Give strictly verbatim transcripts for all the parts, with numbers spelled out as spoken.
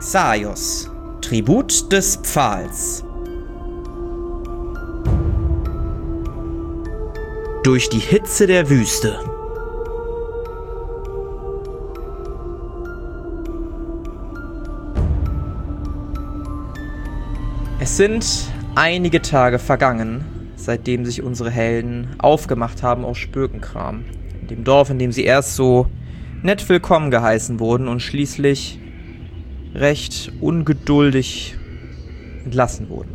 Xaios, Tribut des Pfahls. Durch die Hitze der Wüste. Es sind einige Tage vergangen, seitdem sich unsere Helden aufgemacht haben aus Spökenkram. In dem Dorf, in dem sie erst so nett willkommen geheißen wurden und schließlich recht ungeduldig entlassen wurden.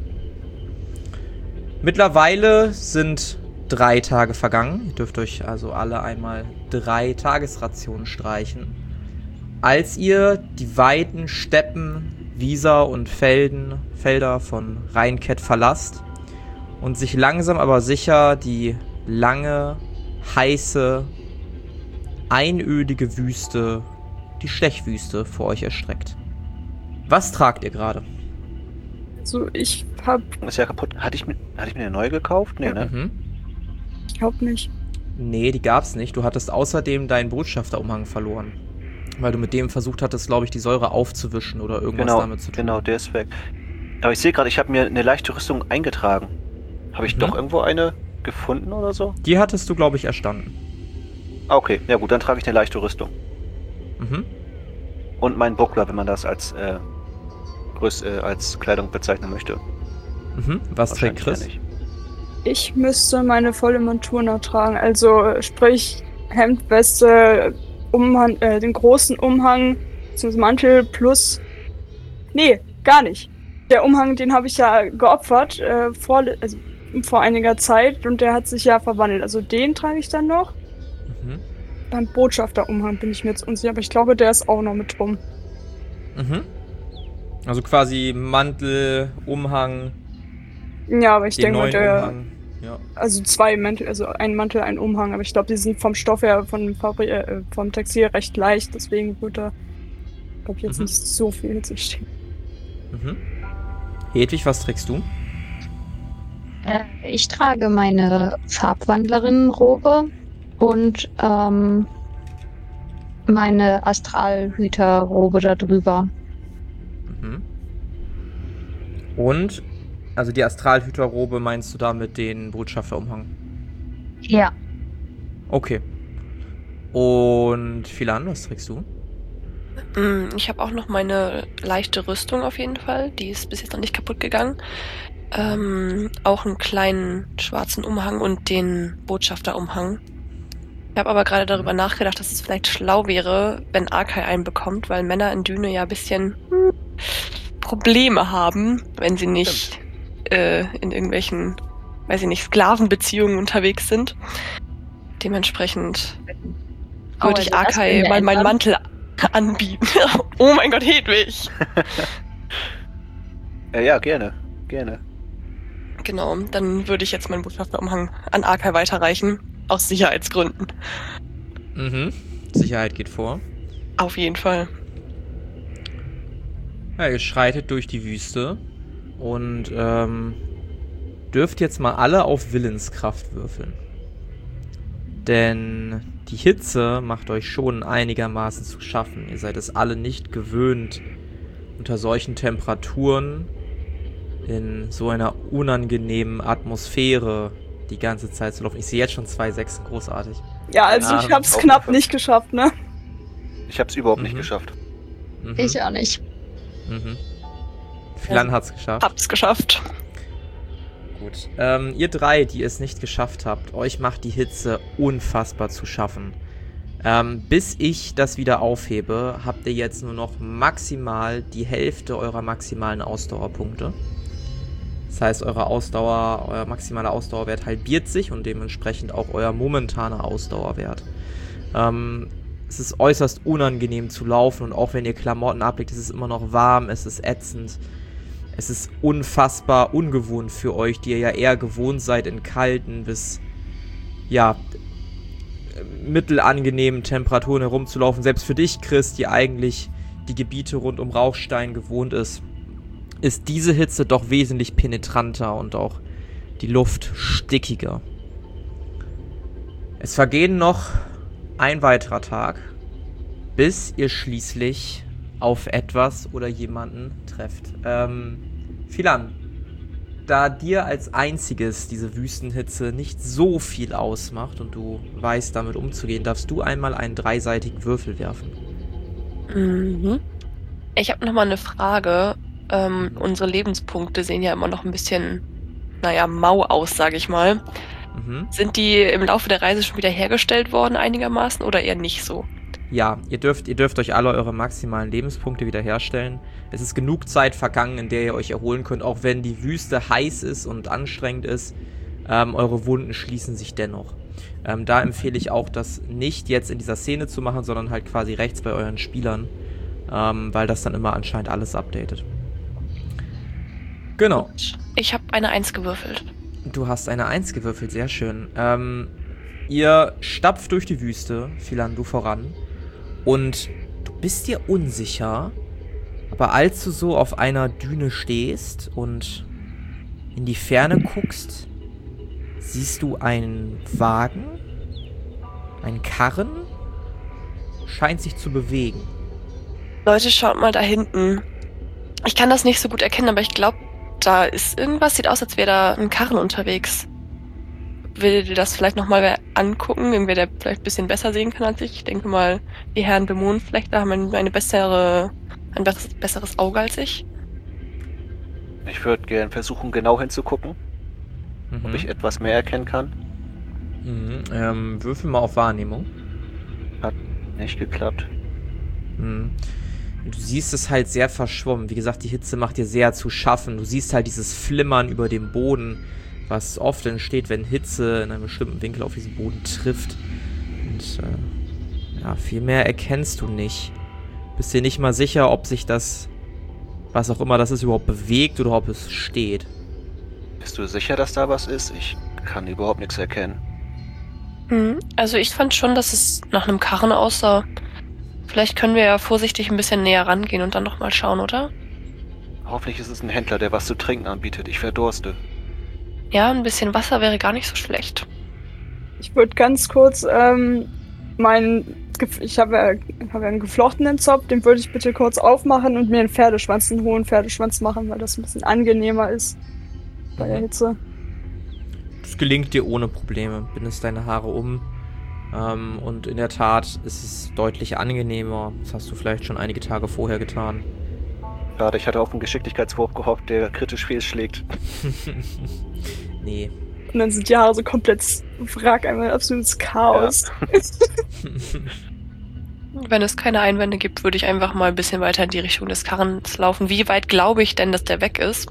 Mittlerweile sind drei Tage vergangen. Ihr dürft euch also alle einmal drei Tagesrationen streichen. Als ihr die weiten Steppen, Wieser und Felden, Felder von Rheinkett verlasst und sich langsam aber sicher die lange, heiße, einödige Wüste, die Stechwüste, vor euch erstreckt. Was tragt ihr gerade? So, ich hab... Ist ja kaputt. Hatte ich mir, hatte ich mir eine neue gekauft? Nee, ja. ne? Mhm. Ich glaub nicht. Nee, die gab's nicht. Du hattest außerdem deinen Botschafterumhang verloren. Weil du mit dem versucht hattest, glaube ich, die Säure aufzuwischen oder irgendwas Genau, damit zu tun. genau, der ist weg. Aber ich sehe gerade, ich habe mir eine leichte Rüstung eingetragen. Habe ich Mhm. doch irgendwo eine gefunden oder so? Die hattest du, glaube ich, erstanden. Ah, okay. Ja gut, dann trage ich eine leichte Rüstung. Mhm. Und meinen Buckler, wenn man das als, äh, Größ, äh, als Kleidung bezeichnen möchte. Mhm. Was trägt Wahrscheinlich Chris? ja nicht. Ich müsste meine volle Montur noch tragen. Also sprich Hemd, Weste, Umhang, äh, den großen Umhang zum Mantel plus... Nee, gar nicht. Der Umhang, den habe ich ja geopfert äh, vor, also, vor einiger Zeit und der hat sich ja verwandelt. Also den trage ich dann noch. Mhm. Beim Botschafterumhang bin ich mir jetzt unsicher, aber ich glaube, der ist auch noch mit drum. Mhm. Also quasi Mantel, Umhang, Ja, aber ich den denke mal, neuen der... Umhang. Ja. Also zwei Mäntel, also ein Mantel, ein Umhang, aber ich glaube, die sind vom Stoff her, von Fabri äh, vom Textil recht leicht, deswegen wird da, glaube ich, jetzt Mhm. nicht so viel Hitze stehen. Mhm. Hedwig, was trägst du? Äh, ich trage meine Farbwandlerinnenrobe und ähm, meine Astralhüterrobe da drüber. Mhm. Und, also die Astralhüterrobe meinst du damit den Botschafterumhang? Ja. Okay. Und Philan, was trägst du? Mm, Ich habe auch noch meine leichte Rüstung auf jeden Fall. Die ist bis jetzt noch nicht kaputt gegangen. Ähm, auch einen kleinen schwarzen Umhang und den Botschafterumhang. Ich habe aber gerade darüber nachgedacht, dass es vielleicht schlau wäre, wenn Arkai einen bekommt, weil Männer in Düne ja ein bisschen hm, Probleme haben, wenn sie nicht äh, in irgendwelchen, weiß ich nicht, Sklavenbeziehungen unterwegs sind. Dementsprechend Oh, würde ich also das Arkai können wir mal meinen ändern. Mantel anbieten. Oh mein Gott, Hedwig! Ja, ja, gerne. Gerne. Genau, dann würde ich jetzt meinen Botschafterumhang an Arkai weiterreichen. Aus Sicherheitsgründen. Mhm. Sicherheit geht vor. Auf jeden Fall. Ja, ihr schreitet durch die Wüste und ähm, dürft jetzt mal alle auf Willenskraft würfeln. Denn die Hitze macht euch schon einigermaßen zu schaffen. Ihr seid es alle nicht gewöhnt, unter solchen Temperaturen in so einer unangenehmen Atmosphäre die ganze Zeit zu laufen. Ich sehe jetzt schon zwei Sechsen, großartig. Ja, also Ja, ich hab's auch knapp dafür. nicht geschafft, ne? Ich habe es überhaupt Mhm. nicht geschafft. Mhm. Ich auch nicht. Mhm. Philan hat's geschafft. Hab's geschafft. Gut. Ähm, ihr drei, die es nicht geschafft habt, euch macht die Hitze unfassbar zu schaffen. Ähm, bis ich das wieder aufhebe, habt ihr jetzt nur noch maximal die Hälfte eurer maximalen Ausdauerpunkte. Das heißt, eure Ausdauer, euer maximaler Ausdauerwert halbiert sich und dementsprechend auch euer momentaner Ausdauerwert. Ähm, es ist äußerst unangenehm zu laufen und auch wenn ihr Klamotten ablegt, ist es immer noch warm, es ist ätzend. Es ist unfassbar ungewohnt für euch, die ihr ja eher gewohnt seid, in kalten bis, ja, mittelangenehmen Temperaturen herumzulaufen. Selbst für dich, Chris, die eigentlich die Gebiete rund um Rauchstein gewohnt ist, ist diese Hitze doch wesentlich penetranter und auch die Luft stickiger. Es vergehen noch ein weiterer Tag, bis ihr schließlich auf etwas oder jemanden trefft. Ähm, Philan, da dir als einziges diese Wüstenhitze nicht so viel ausmacht und du weißt, damit umzugehen, darfst du einmal einen dreiseitigen Würfel werfen. Mhm. Ich habe nochmal eine Frage. Ähm, unsere Lebenspunkte sehen ja immer noch ein bisschen, naja, mau aus, sage ich mal. Mhm. Sind die im Laufe der Reise schon wieder hergestellt worden einigermaßen oder eher nicht so? Ja, ihr dürft, ihr dürft euch alle eure maximalen Lebenspunkte wiederherstellen. Es ist genug Zeit vergangen, in der ihr euch erholen könnt, auch wenn die Wüste heiß ist und anstrengend ist. Ähm, eure Wunden schließen sich dennoch. Ähm, da empfehle ich auch, das nicht jetzt in dieser Szene zu machen, sondern halt quasi rechts bei euren Spielern, ähm, weil das dann immer anscheinend alles updatet. Genau. Ich habe eine Eins gewürfelt. Du hast eine Eins gewürfelt, sehr schön. Ähm, ihr stapft durch die Wüste, Philan, du voran. Und du bist dir unsicher, aber als du so auf einer Düne stehst und in die Ferne guckst, siehst du einen Wagen, einen Karren, scheint sich zu bewegen. Leute, schaut mal da hinten. Ich kann das nicht so gut erkennen, aber ich glaube, da ist irgendwas. Sieht aus, als wäre da ein Karren unterwegs. Will dir das vielleicht nochmal angucken? Irgendwer, der vielleicht ein bisschen besser sehen kann als ich. Ich denke mal, die Herren Dämonen vielleicht da haben eine, eine bessere, ein besseres, besseres Auge als ich. Ich würde gerne versuchen, genau hinzugucken, Mhm. ob ich etwas mehr erkennen kann. Mhm. Ähm, würfel mal auf Wahrnehmung. Hat nicht geklappt. Mhm. Du siehst es halt sehr verschwommen. Wie gesagt, die Hitze macht dir sehr zu schaffen. Du siehst halt dieses Flimmern über dem Boden, was oft entsteht, wenn Hitze in einem bestimmten Winkel auf diesen Boden trifft. Und äh, ja, viel mehr erkennst du nicht. Bist dir nicht mal sicher, ob sich das, was auch immer das ist, überhaupt bewegt oder ob es steht. Bist du sicher, dass da was ist? Ich kann überhaupt nichts erkennen. Hm, also ich fand schon, dass es nach einem Karren aussah. Vielleicht können wir ja vorsichtig ein bisschen näher rangehen und dann noch mal schauen, oder? Hoffentlich ist es ein Händler, der was zu trinken anbietet. Ich verdurste. Ja, ein bisschen Wasser wäre gar nicht so schlecht. Ich würde ganz kurz ähm, meinen, Gef- ich habe ja, hab ja einen geflochtenen Zopf, den würde ich bitte kurz aufmachen und mir einen Pferdeschwanz, einen hohen Pferdeschwanz machen, weil das ein bisschen angenehmer ist bei der Mhm. Hitze. Das gelingt dir ohne Probleme. Bindest deine Haare um. Ähm, und in der Tat ist es deutlich angenehmer. Das hast du vielleicht schon einige Tage vorher getan. Schade, ich hatte auf einen Geschicklichkeitswurf gehofft, der kritisch fehlschlägt. Nee. Und dann sind die Haare so komplett wrack, einmal ein absolutes Chaos. Wenn es keine Einwände gibt, würde ich einfach mal ein bisschen weiter in die Richtung des Karrens laufen. Wie weit glaube ich denn, dass der weg ist?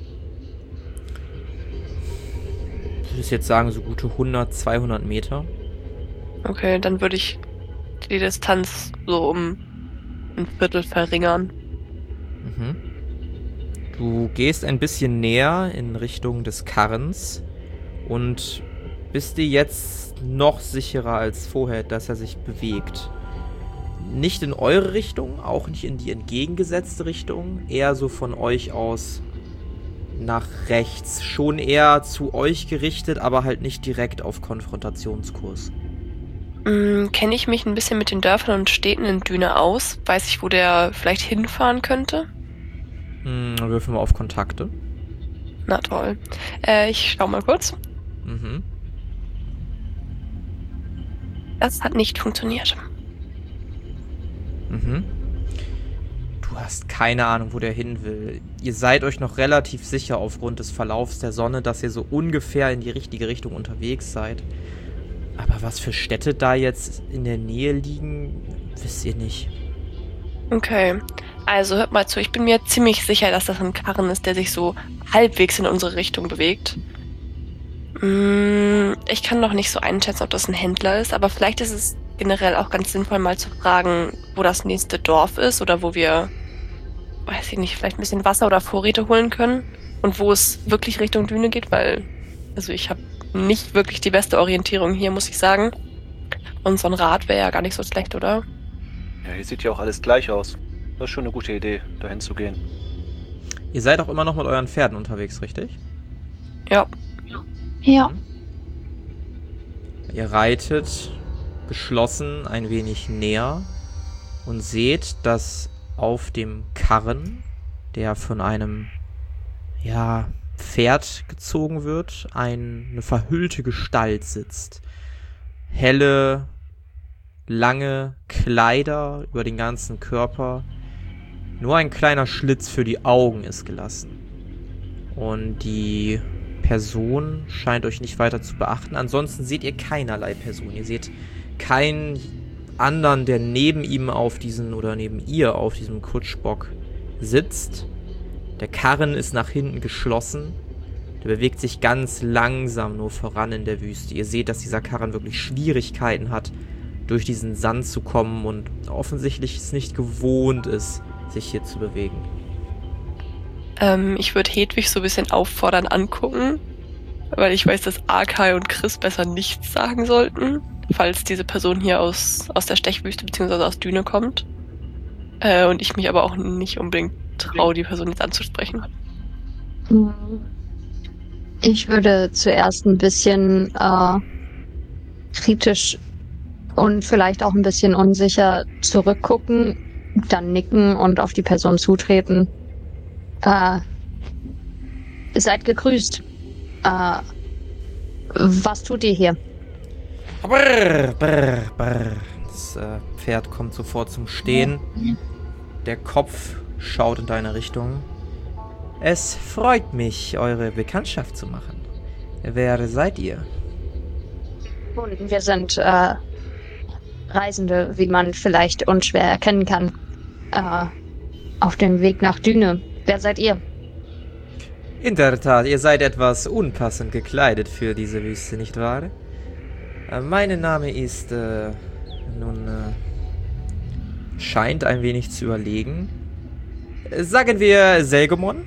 Ich würde jetzt sagen, so gute hundert, zweihundert Meter. Okay, dann würde ich die Distanz so um ein Viertel verringern. Mhm. Du gehst ein bisschen näher in Richtung des Karrens und bist dir jetzt noch sicherer als vorher, dass er sich bewegt. Nicht in eure Richtung, auch nicht in die entgegengesetzte Richtung, eher so von euch aus nach rechts. Schon eher zu euch gerichtet, aber halt nicht direkt auf Konfrontationskurs. Hm, kenne ich mich ein bisschen mit den Dörfern und Städten in Düne aus? Weiß ich, wo der vielleicht hinfahren könnte? Hm, würfeln wir auf Kontakte. Na toll. Äh, ich schau mal kurz. Mhm. Das hat nicht funktioniert. Mhm. Du hast keine Ahnung, wo der hin will. Ihr seid euch noch relativ sicher aufgrund des Verlaufs der Sonne, dass ihr so ungefähr in die richtige Richtung unterwegs seid. Aber was für Städte da jetzt in der Nähe liegen, wisst ihr nicht. Okay, also hört mal zu. Ich bin mir ziemlich sicher, dass das ein Karren ist, der sich so halbwegs in unsere Richtung bewegt. Hm, ich kann noch nicht so einschätzen, ob das ein Händler ist, aber vielleicht ist es generell auch ganz sinnvoll, mal zu fragen, wo das nächste Dorf ist oder wo wir, weiß ich nicht, vielleicht ein bisschen Wasser oder Vorräte holen können und wo es wirklich Richtung Düne geht, weil, also ich habe nicht wirklich die beste Orientierung hier, muss ich sagen. Und so ein Rad wäre ja gar nicht so schlecht, oder? Ja, hier sieht ja auch alles gleich aus. Das ist schon eine gute Idee, dahin zu gehen. Ihr seid auch immer noch mit euren Pferden unterwegs, richtig? Ja. Ja. Ihr reitet geschlossen ein wenig näher und seht, dass auf dem Karren, der von einem, ja, Pferd gezogen wird, ein, eine verhüllte Gestalt sitzt. Helle, lange Kleider über den ganzen Körper. Nur ein kleiner Schlitz für die Augen ist gelassen. Und die Person scheint euch nicht weiter zu beachten. Ansonsten seht ihr keinerlei Person. Ihr seht keinen anderen, der neben ihm auf diesen, oder neben ihr auf diesem Kutschbock sitzt. Der Karren ist nach hinten geschlossen. Der bewegt sich ganz langsam nur voran in der Wüste. Ihr seht, dass dieser Karren wirklich Schwierigkeiten hat, durch diesen Sand zu kommen und offensichtlich es nicht gewohnt ist, sich hier zu bewegen. Ähm, ich würde Hedwig so ein bisschen auffordern angucken, weil ich weiß, dass Arkai und Chris besser nichts sagen sollten, falls diese Person hier aus, aus der Stechwüste bzw. aus Düne kommt. Äh, und ich mich aber auch nicht unbedingt traue, die Person jetzt anzusprechen. Ich würde zuerst ein bisschen äh, kritisch und vielleicht auch ein bisschen unsicher zurückgucken, dann nicken und auf die Person zutreten. Äh, seid gegrüßt. Äh, was tut ihr hier? Brrr, brrr, brrr. Das äh, Pferd kommt sofort zum Stehen. Der Kopf schaut in deine Richtung. Es freut mich, eure Bekanntschaft zu machen. Wer seid ihr? Und wir sind äh, Reisende, wie man vielleicht unschwer erkennen kann, äh, auf dem Weg nach Düne. Wer seid ihr? In der Tat, ihr seid etwas unpassend gekleidet für diese Wüste, nicht wahr? Äh, mein Name ist, äh, nun, äh, scheint ein wenig zu überlegen. Äh, sagen wir Selgemon?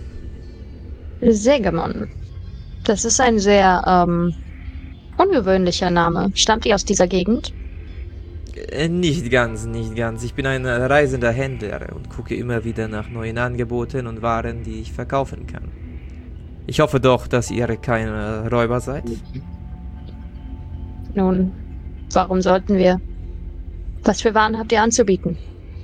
Segemon. Das ist ein sehr ähm, ungewöhnlicher Name. Stammt ihr aus dieser Gegend? Äh, nicht ganz, nicht ganz. Ich bin ein reisender Händler und gucke immer wieder nach neuen Angeboten und Waren, die ich verkaufen kann. Ich hoffe doch, dass ihr keine Räuber seid. Nun, warum sollten wir? Was für Waren habt ihr anzubieten?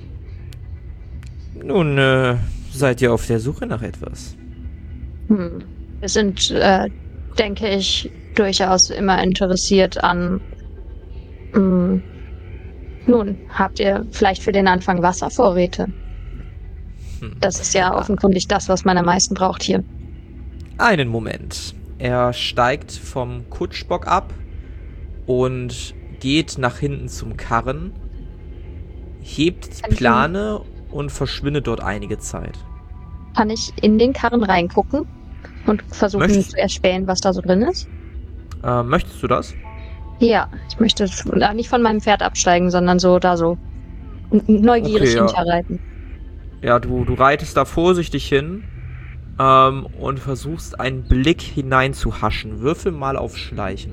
Nun, äh, seid ihr auf der Suche nach etwas? Hm. Wir sind, äh, denke ich, durchaus immer interessiert an... Mh, nun, habt ihr vielleicht für den Anfang Wasservorräte? Hm. Das ist ja offenkundig das, was man am meisten braucht hier. Einen Moment. Er steigt vom Kutschbock ab und geht nach hinten zum Karren, hebt die Plane und verschwindet dort einige Zeit. Kann ich in den Karren reingucken und versuchen Möchtest- zu erspähen, was da so drin ist? Äh, möchtest du das? Ja, ich möchte äh, nicht von meinem Pferd absteigen, sondern so da so n- neugierig Okay, ja. hinterreiten. Ja, du, du reitest da vorsichtig hin ähm, und versuchst einen Blick hineinzuhaschen. Würfel mal auf Schleichen.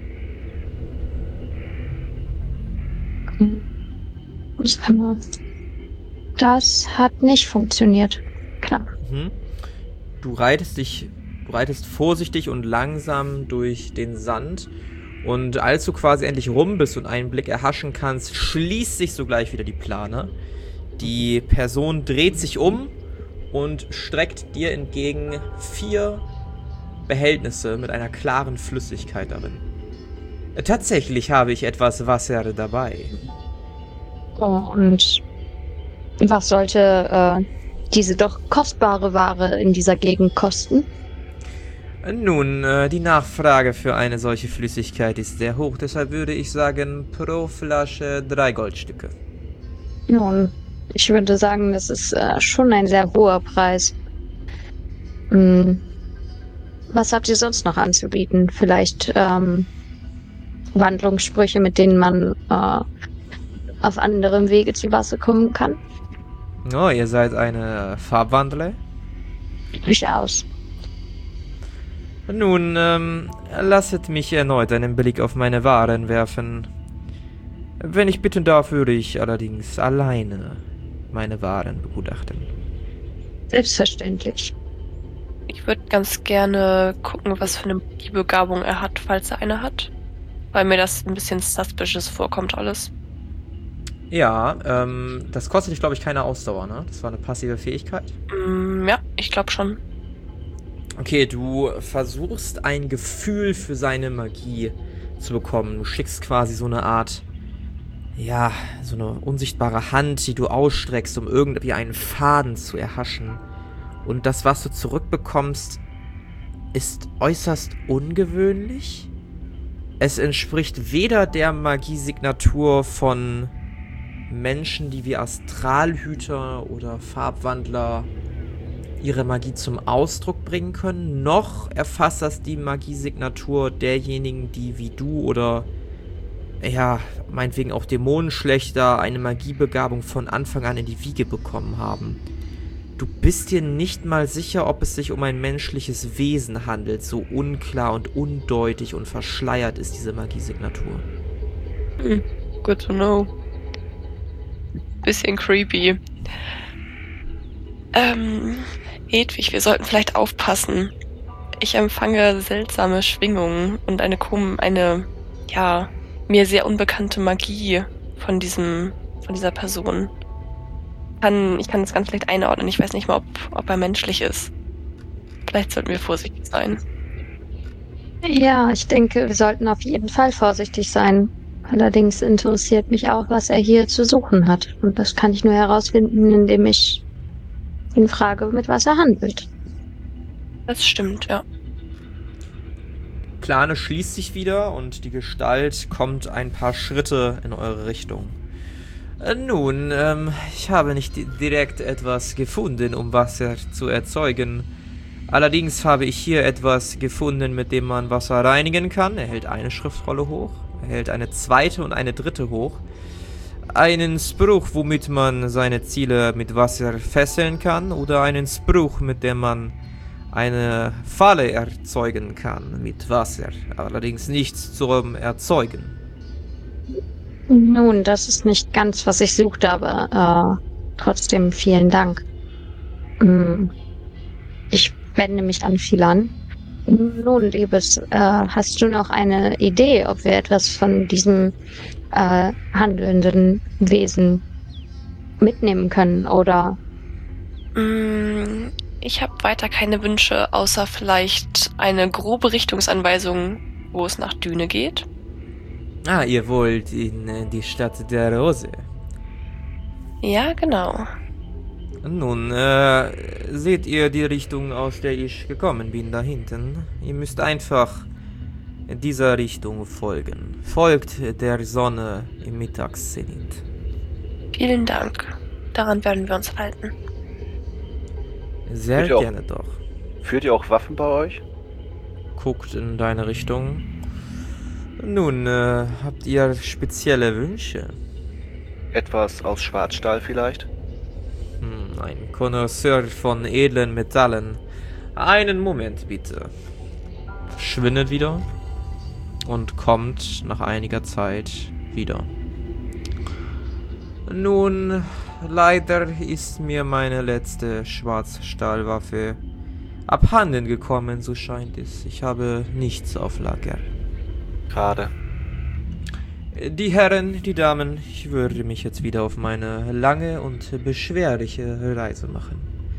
Das hat nicht funktioniert. Knapp. Mhm. Du reitest dich, du reitest vorsichtig und langsam durch den Sand. Und als du quasi endlich rum bist und einen Blick erhaschen kannst, schließt sich sogleich wieder die Plane. Die Person dreht sich um und streckt dir entgegen vier Behältnisse mit einer klaren Flüssigkeit darin. Tatsächlich habe ich etwas Wasser dabei. Oh, und was sollte äh, diese doch kostbare Ware in dieser Gegend kosten? Nun, äh, die Nachfrage für eine solche Flüssigkeit ist sehr hoch, deshalb würde ich sagen, pro Flasche drei Goldstücke. Nun, ich würde sagen, das ist äh, schon ein sehr hoher Preis. Hm. Was habt ihr sonst noch anzubieten? Vielleicht ähm, Wandlungssprüche, mit denen man äh, auf anderem Wege zu Wasser kommen kann? Oh, ihr seid eine Farbwandler? Durchaus. Nun, ähm, lasset mich erneut einen Blick auf meine Waren werfen. Wenn ich bitten darf, würde ich allerdings alleine meine Waren begutachten. Selbstverständlich. Ich würde ganz gerne gucken, was für eine Begabung er hat, falls er eine hat. Weil mir das ein bisschen suspicious vorkommt alles. Ja, ähm, das kostet dich, glaube ich, keine Ausdauer, ne? Das war eine passive Fähigkeit. Mm, ja, ich glaube schon. Okay, du versuchst ein Gefühl für seine Magie zu bekommen. Du schickst quasi so eine Art, ja, so eine unsichtbare Hand, die du ausstreckst, um irgendwie einen Faden zu erhaschen. Und das, was du zurückbekommst, ist äußerst ungewöhnlich. Es entspricht weder der Magiesignatur von Menschen, die wie Astralhüter oder Farbwandler ihre Magie zum Ausdruck bringen können, noch erfasst das die Magiesignatur derjenigen, die wie du oder, ja, meinetwegen auch Dämonenschlechter eine Magiebegabung von Anfang an in die Wiege bekommen haben. Du bist dir nicht mal sicher, ob es sich um ein menschliches Wesen handelt, so unklar und undeutig und verschleiert ist diese Magiesignatur. Hm, good to know. Bisschen creepy. Ähm, Hedwig, wir sollten vielleicht aufpassen. Ich empfange seltsame Schwingungen und eine, eine, ja, mir sehr unbekannte Magie von diesem, von dieser Person. Kann, ich kann das ganz schlecht einordnen. Ich weiß nicht mal, ob, ob er menschlich ist. Vielleicht sollten wir vorsichtig sein. Ja, ich denke, wir sollten auf jeden Fall vorsichtig sein. Allerdings interessiert mich auch, was er hier zu suchen hat. Und das kann ich nur herausfinden, indem ich ihn frage, mit was er handelt. Das stimmt, ja. Plane schließt sich wieder und die Gestalt kommt ein paar Schritte in eure Richtung. Äh, nun, ähm, ich habe nicht direkt etwas gefunden, um Wasser zu erzeugen. Allerdings habe ich hier etwas gefunden, mit dem man Wasser reinigen kann. Er hält eine Schriftrolle hoch, er hält eine zweite und eine dritte hoch. Einen Spruch, womit man seine Ziele mit Wasser fesseln kann, oder einen Spruch, mit dem man eine Falle erzeugen kann mit Wasser. Allerdings nichts zum Erzeugen. Nun, das ist nicht ganz, was ich suchte, aber äh, trotzdem vielen Dank. Hm. Ich wende mich an Philan. Nun, Liebes, äh, hast du noch eine Idee, ob wir etwas von diesem äh, handelnden Wesen mitnehmen können, oder? Mm, ich habe weiter keine Wünsche, außer vielleicht eine grobe Richtungsanweisung, wo es nach Düne geht. Ah, ihr wollt in äh, die Stadt der Rose. Ja, genau. Nun, äh, seht ihr die Richtung, aus der ich gekommen bin, da hinten? Ihr müsst einfach dieser Richtung folgen. Folgt der Sonne im Mittagszenit. Vielen Dank. Daran werden wir uns halten. Sehr Führt ihr auch- gerne doch. Führt ihr auch Waffen bei euch? Guckt in deine Richtung. Nun, äh, habt ihr spezielle Wünsche? Etwas aus Schwarzstahl vielleicht? Hm, ein Connoisseur von edlen Metallen. Einen Moment, bitte. Verschwindet wieder und kommt nach einiger Zeit wieder. Nun, leider ist mir meine letzte Schwarzstahlwaffe abhanden gekommen, so scheint es. Ich habe nichts auf Lager. Gerade. Die Herren, die Damen, ich würde mich jetzt wieder auf meine lange und beschwerliche Reise machen.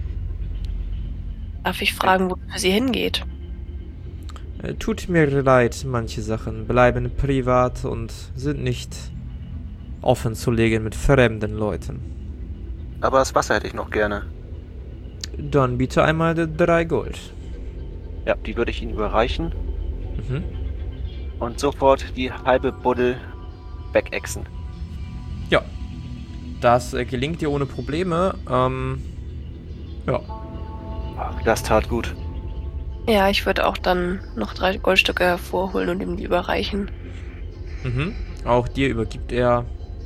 Darf ich fragen, wo es für Sie hingeht? Äh, Tut mir leid, manche Sachen bleiben privat und sind nicht offen zu legen mit fremden Leuten. Aber das Wasser hätte ich noch gerne. Dann bitte einmal die drei Gold. Ja, die würde ich Ihnen überreichen Mhm. und sofort die halbe Buddel wegexen. Ja, das äh, gelingt dir ohne Probleme. Ähm, ja. Das tat gut. Ja, ich würde auch dann noch drei Goldstücke hervorholen und ihm die überreichen. Mhm. Auch dir übergibt er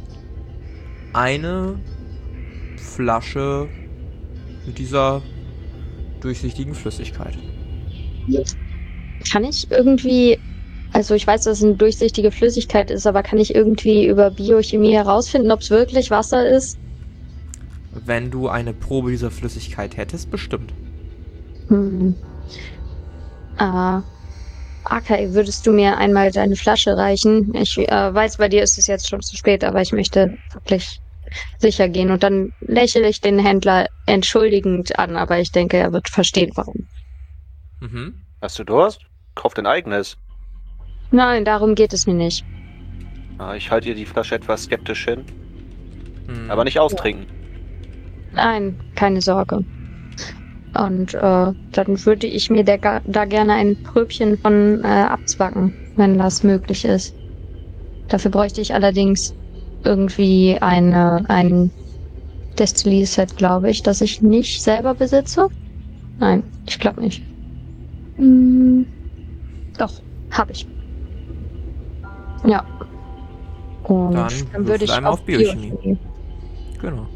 eine Flasche mit dieser durchsichtigen Flüssigkeit. Kann ich irgendwie, also ich weiß, dass es eine durchsichtige Flüssigkeit ist, aber kann ich irgendwie über Biochemie herausfinden, ob es wirklich Wasser ist? Wenn du eine Probe dieser Flüssigkeit hättest, bestimmt. Hm. Ah. Akai, würdest du mir einmal deine Flasche reichen? Ich äh, weiß, bei dir ist es jetzt schon zu spät, aber ich möchte wirklich sicher gehen. Und dann lächle ich den Händler entschuldigend an, aber ich denke, er wird verstehen, warum. Mhm. Hast du Durst? Kauf dein eigenes. Nein, darum geht es mir nicht. Ah, ich halte dir die Flasche etwas skeptisch hin. Hm. Aber nicht austrinken. Nein, keine Sorge. Und äh, dann würde ich mir da, da gerne ein Pröbchen von äh, abzwacken, wenn das möglich ist. Dafür bräuchte ich allerdings irgendwie eine, ein Destillier-Set, glaube ich, das ich nicht selber besitze. Nein, ich glaube nicht. Hm, doch, habe ich. Ja. Und Dann dann, würde würfel ich einmal auf auf Biochemie. Biochemie. Genau.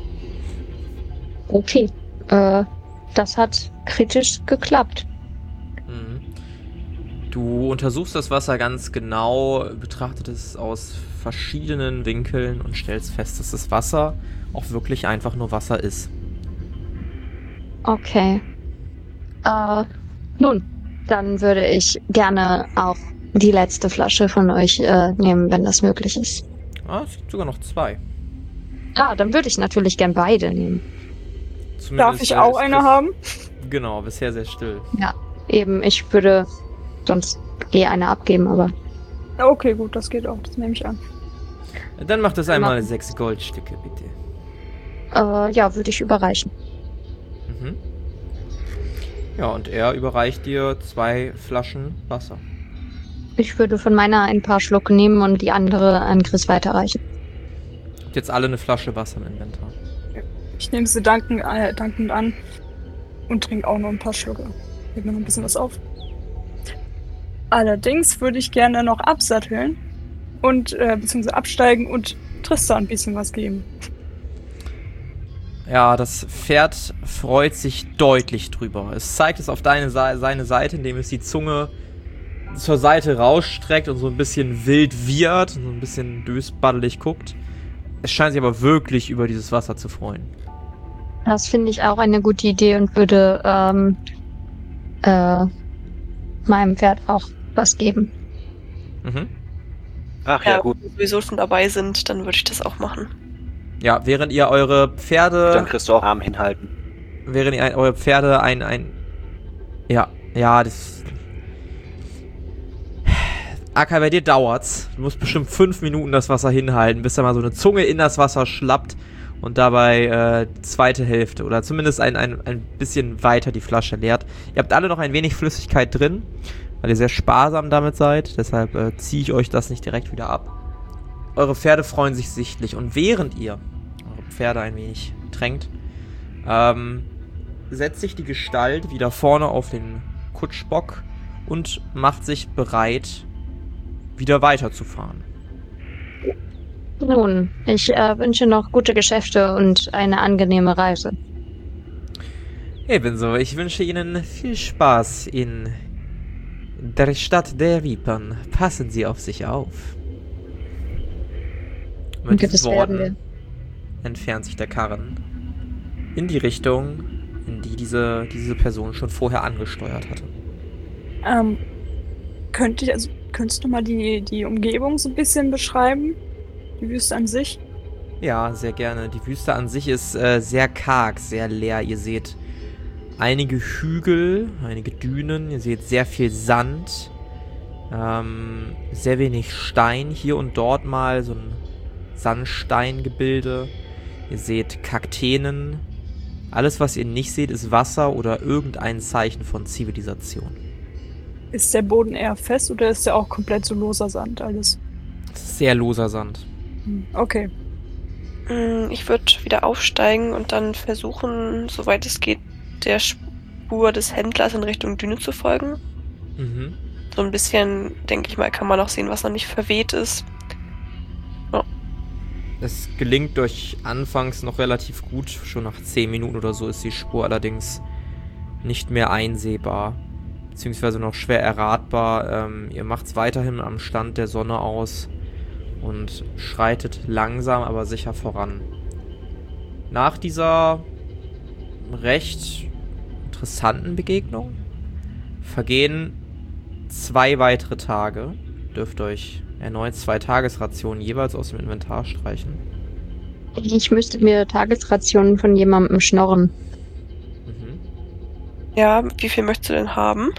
Okay, äh, das hat kritisch geklappt. Mhm. Du untersuchst das Wasser ganz genau, betrachtest es aus verschiedenen Winkeln und stellst fest, dass das Wasser auch wirklich einfach nur Wasser ist. Okay. Äh, nun, dann würde ich gerne auch die letzte Flasche von euch äh, nehmen, wenn das möglich ist. Ah, es gibt sogar noch zwei. Ah, dann würde ich natürlich gern beide nehmen. Zumindest, Darf ich äh, auch es eine trifft- haben? Genau, bisher sehr still. Ja, eben, ich würde sonst eh eine abgeben, aber Okay, gut, das geht auch. Das nehme ich an. Dann macht das Dann einmal machen- sechs Goldstücke, bitte. äh, ja, würde ich überreichen. Mhm. Ja, und er überreicht dir zwei Flaschen Wasser. Ich würde von meiner ein paar Schluck nehmen und die andere an Chris weiterreichen. Habt jetzt alle eine Flasche Wasser im Inventar. Ich nehme sie danken, äh, dankend an und trinke auch noch ein paar Schlucke. Heb mir noch ein bisschen was auf. Allerdings würde ich gerne noch absatteln und äh, beziehungsweise absteigen und Tristan ein bisschen was geben. Ja, das Pferd freut sich deutlich drüber. Es zeigt es auf deine Sa- seine Seite, indem es die Zunge zur Seite rausstreckt und so ein bisschen wild wiehert und so ein bisschen dösbaddelig guckt. Es scheint sich aber wirklich über dieses Wasser zu freuen. Das finde ich auch eine gute Idee und würde ähm, äh, meinem Pferd auch was geben. Mhm. Ach ja, Ja, gut. wenn wir sowieso schon dabei sind, dann würde ich das auch machen. Ja, während ihr eure Pferde... Dann kriegst du auch Arm hinhalten. während ihr ein, eure Pferde ein, ein... Ja, ja, das... Akai, bei dir dauert's. Du musst bestimmt fünf Minuten das Wasser hinhalten, bis da mal so eine Zunge in das Wasser schlappt und dabei äh, die zweite Hälfte oder zumindest ein, ein, ein bisschen weiter die Flasche leert. Ihr habt alle noch ein wenig Flüssigkeit drin, weil ihr sehr sparsam damit seid. Deshalb äh, ziehe ich euch das nicht direkt wieder ab. Eure Pferde freuen sich sichtlich und während ihr eure Pferde ein wenig tränkt, ähm, setzt sich die Gestalt wieder vorne auf den Kutschbock und macht sich bereit, wieder weiterzufahren. Nun, ich äh, wünsche noch gute Geschäfte und eine angenehme Reise. Ebenso, ich wünsche Ihnen viel Spaß in der Stadt der Vipern. Passen Sie auf sich auf. Mit Danke, diesen das werden Worten entfernt sich der Karren in die Richtung, in die diese, diese Person schon vorher angesteuert hatte. Ähm, könnte ich, also, könntest du mal die, die Umgebung so ein bisschen beschreiben? Die Wüste an sich? Ja, sehr gerne. Die Wüste an sich ist äh, sehr karg, sehr leer. Ihr seht einige Hügel, einige Dünen. Ihr seht sehr viel Sand. Ähm, sehr wenig Stein. Hier und dort mal so ein Sandsteingebilde. Ihr seht Kakteen. Alles, was ihr nicht seht, ist Wasser oder irgendein Zeichen von Zivilisation. Ist der Boden eher fest oder ist der auch komplett so loser Sand alles? Sehr loser Sand. Hm, okay. Mm, Ich würde wieder aufsteigen und dann versuchen, soweit es geht, der Spur des Händlers in Richtung Düne zu folgen. Mhm. So ein bisschen, denke ich mal, kann man auch sehen, was noch nicht verweht ist. Es gelingt euch anfangs noch relativ gut. Schon nach zehn Minuten oder so ist die Spur allerdings nicht mehr einsehbar. Beziehungsweise noch schwer erratbar. Ähm, ihr macht's weiterhin am Stand der Sonne aus und schreitet langsam, aber sicher voran. Nach dieser recht interessanten Begegnung vergehen zwei weitere Tage. Dürft euch erneut zwei Tagesrationen jeweils aus dem Inventar streichen. Ich müsste mir Tagesrationen von jemandem schnorren. Mhm. Ja, wie viel möchtest du denn haben?